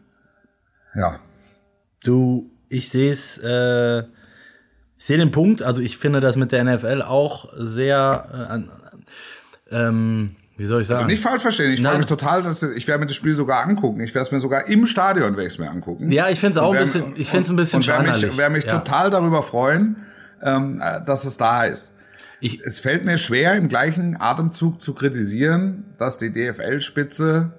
Ja. Du, ich sehe es, äh, ich sehe den Punkt, also ich finde das mit der N F L auch sehr, äh, ähm, wie soll ich sagen? Also nicht falsch verstehen, ich freue mich total, dass ich werde mir das Spiel sogar angucken. Ich werde es mir sogar im Stadion werde ich es mir angucken. Ja, ich finde es auch Und ein wer- bisschen, ich finde es ein bisschen und werde mich, scheinheilig. werde mich Ja. total darüber freuen, ähm, dass es da ist. Ich- es fällt mir schwer, im gleichen Atemzug zu kritisieren, dass die D F L-Spitze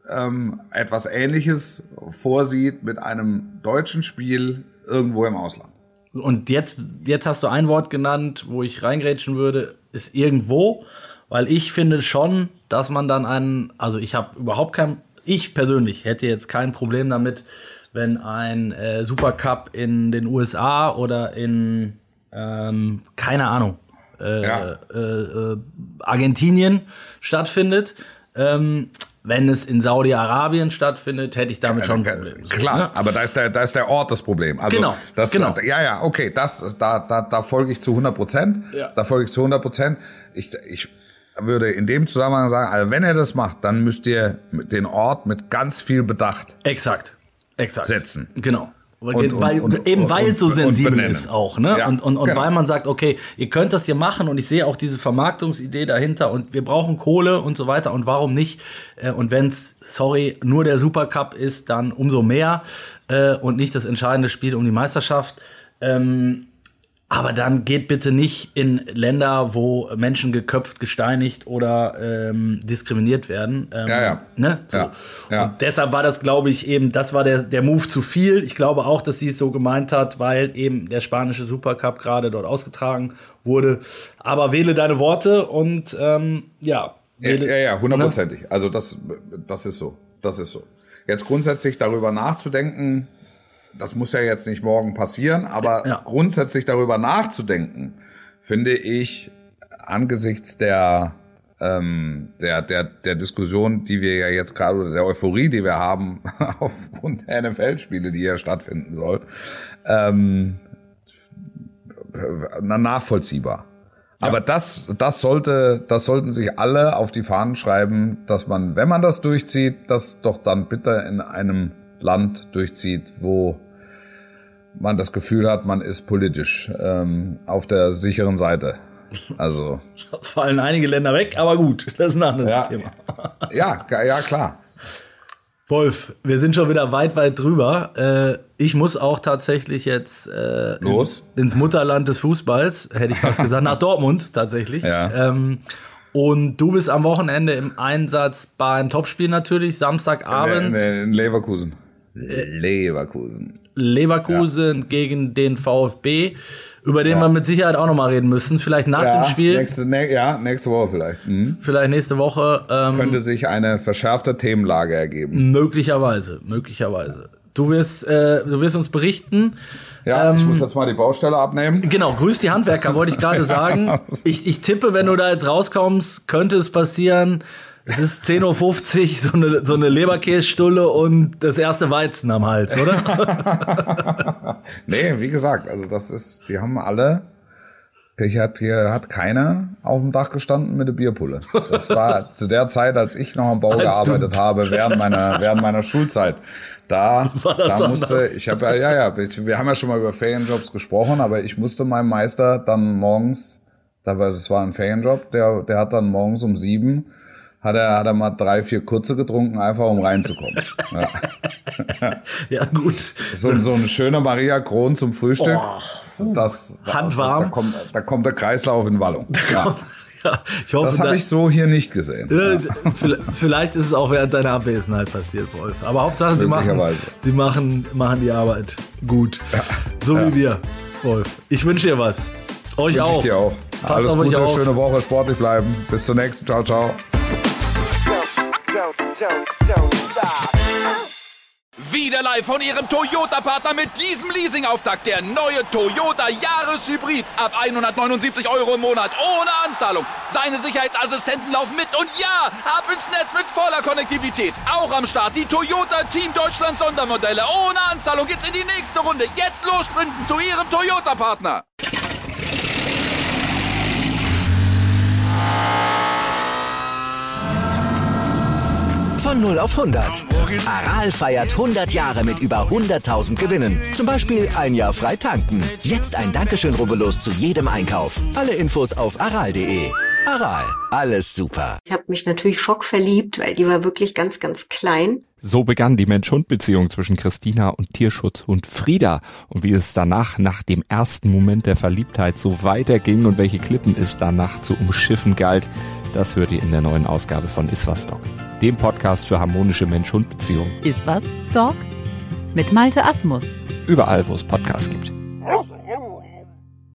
ähm, etwas Ähnliches vorsieht mit einem deutschen Spiel irgendwo im Ausland. Und jetzt, jetzt hast du ein Wort genannt, wo ich reingrätschen würde, ist irgendwo, weil ich finde schon, dass man dann einen, also ich habe überhaupt kein, ich persönlich hätte jetzt kein Problem damit, wenn ein äh, Supercup in den U S A oder in, ähm, keine Ahnung, äh, Ja. äh, äh, Argentinien stattfindet. Ähm, wenn es in Saudi-Arabien stattfindet, hätte ich damit schon ein Problem. So, Klar, ne? aber da ist der, da ist der Ort das Problem. Also Genau, das, genau. Ja, ja, okay, das, da, da, da folge ich zu hundert Prozent. Ja. Da folge ich zu hundert Prozent. Ich, ich würde in dem Zusammenhang sagen, also wenn ihr das macht, dann müsst ihr den Ort mit ganz viel Bedacht Exakt, exakt. setzen. Genau. Und- weil, und- eben und- weil es so und sensibel benennen. ist auch, ne? Ja, und und, und genau. weil man sagt, okay, ihr könnt das hier machen und ich sehe auch diese Vermarktungsidee dahinter und wir brauchen Kohle und so weiter und warum nicht? Äh, Und wenn es, sorry, nur der Supercup ist, dann umso mehr äh, und nicht das entscheidende Spiel um die Meisterschaft. Ähm, Aber dann geht bitte nicht in Länder, wo Menschen geköpft, gesteinigt oder ähm, diskriminiert werden. Ähm, Ja, ja. Ne? So. Ja, ja. Und deshalb war das, glaube ich, eben, das war der, der Move zu viel. Ich glaube auch, dass sie es so gemeint hat, weil eben der spanische Supercup gerade dort ausgetragen wurde. Aber wähle deine Worte und ähm, ja. Ja, Wähle, ja, ja, hundertprozentig. Also das, das ist so. Das ist so. Jetzt grundsätzlich darüber nachzudenken, das muss ja jetzt nicht morgen passieren, aber Ja. grundsätzlich darüber nachzudenken, finde ich angesichts der, ähm, der, der, der Diskussion, die wir ja jetzt gerade, oder der Euphorie, die wir haben, aufgrund der N F L-Spiele, die ja stattfinden soll, ähm, nachvollziehbar. Aber das, das sollte, das sollten sich alle auf die Fahnen schreiben, dass man, wenn man das durchzieht, das doch dann bitte in einem Land durchzieht, wo man das Gefühl hat, man ist politisch ähm, auf der sicheren Seite. Also Es fallen einige Länder weg, aber gut, das ist ein anderes ja, Thema. ja, ja, klar. Wolf, wir sind schon wieder weit, weit drüber. Äh, ich muss auch tatsächlich jetzt äh, Los. Ins, ins Mutterland des Fußballs, hätte ich fast gesagt, nach Dortmund tatsächlich. Ja. Ähm, und du bist am Wochenende im Einsatz beim Topspiel natürlich, Samstagabend. In, in Leverkusen. Leverkusen. Leverkusen gegen den VfB, über den wir mit Sicherheit auch nochmal reden müssen. Vielleicht nach Ja, dem Spiel, nächste, ne, ja, nächste Woche vielleicht. Mhm. vielleicht nächste Woche. Ähm, Könnte sich eine verschärfte Themenlage ergeben. möglicherweise, möglicherweise. Du wirst, äh, du wirst uns berichten. Ja, ich Ähm, muss jetzt mal die Baustelle abnehmen. Genau, grüß die Handwerker, wollte ich gerade sagen. Ich, ich tippe, wenn du da jetzt rauskommst, könnte es passieren, es ist zehn Uhr fünfzig, so eine, so eine Leberkässtulle und das erste Weizen am Hals, oder? Nee, wie gesagt, also das ist, die haben alle, hier hat, hier hat keiner auf dem Dach gestanden mit der Bierpulle. Das war zu der Zeit, als ich noch am Bau Als gearbeitet du- habe, während meiner, während meiner Schulzeit. Da, War das da musste, anders? ich habe ja, ja, ja, ich- wir haben ja schon mal über Ferienjobs gesprochen, aber ich musste meinem Meister dann morgens, da war, das war ein Ferienjob, der, der hat dann morgens um sieben, hat er, hat er mal drei, vier kurze getrunken, einfach um reinzukommen. Ja. Ja, gut. So, so eine schöne Maria Kron zum Frühstück. Oh, das, da, handwarm. Da kommt, da kommt der Kreislauf in Wallung. Ja. Ja, ich hoffe, Das habe da- ich so hier nicht gesehen. Ja, vielleicht- Vielleicht ist es auch während deiner Abwesenheit passiert, Wolf. Aber Hauptsache, sie machen, Möglicherweise. sie machen, machen die Arbeit gut. So wie wir, Wolf. Ich wünsche dir was. Euch Wünsche auch. ich dir auch. Passt Alles auf euch Gute, auf. schöne Woche, sportlich bleiben. Bis zur nächsten. Ciao, ciao. Wieder live von Ihrem Toyota-Partner mit diesem Leasing-Auftakt. Der neue Toyota Jahreshybrid. Ab hundertneunundsiebzig Euro im Monat. Ohne Anzahlung. Seine Sicherheitsassistenten laufen mit. Und ja, ab ins Netz mit voller Konnektivität. Auch am Start die Toyota Team Deutschland Sondermodelle. Ohne Anzahlung geht's in die nächste Runde. Jetzt los sprinten zu Ihrem Toyota-Partner. Von null auf hundert. Aral feiert hundert Jahre mit über hunderttausend Gewinnen. Zum Beispiel ein Jahr frei tanken. Jetzt ein Dankeschön, rubbellos zu jedem Einkauf. Alle Infos auf aral punkt de. Aral, alles super. Ich habe mich natürlich schockverliebt, weil die war wirklich ganz, ganz klein. So begann die Mensch-Hund-Beziehung zwischen Christina und Tierschutzhund Frieda. Und wie es danach, nach dem ersten Moment der Verliebtheit, so weiterging und welche Klippen es danach zu umschiffen galt, das hört ihr in der neuen Ausgabe von Iswas Dog. dem Podcast für harmonische Mensch-Hund-Beziehungen. Ist was, Dog? Mit Malte Asmus. Überall, wo es Podcasts gibt.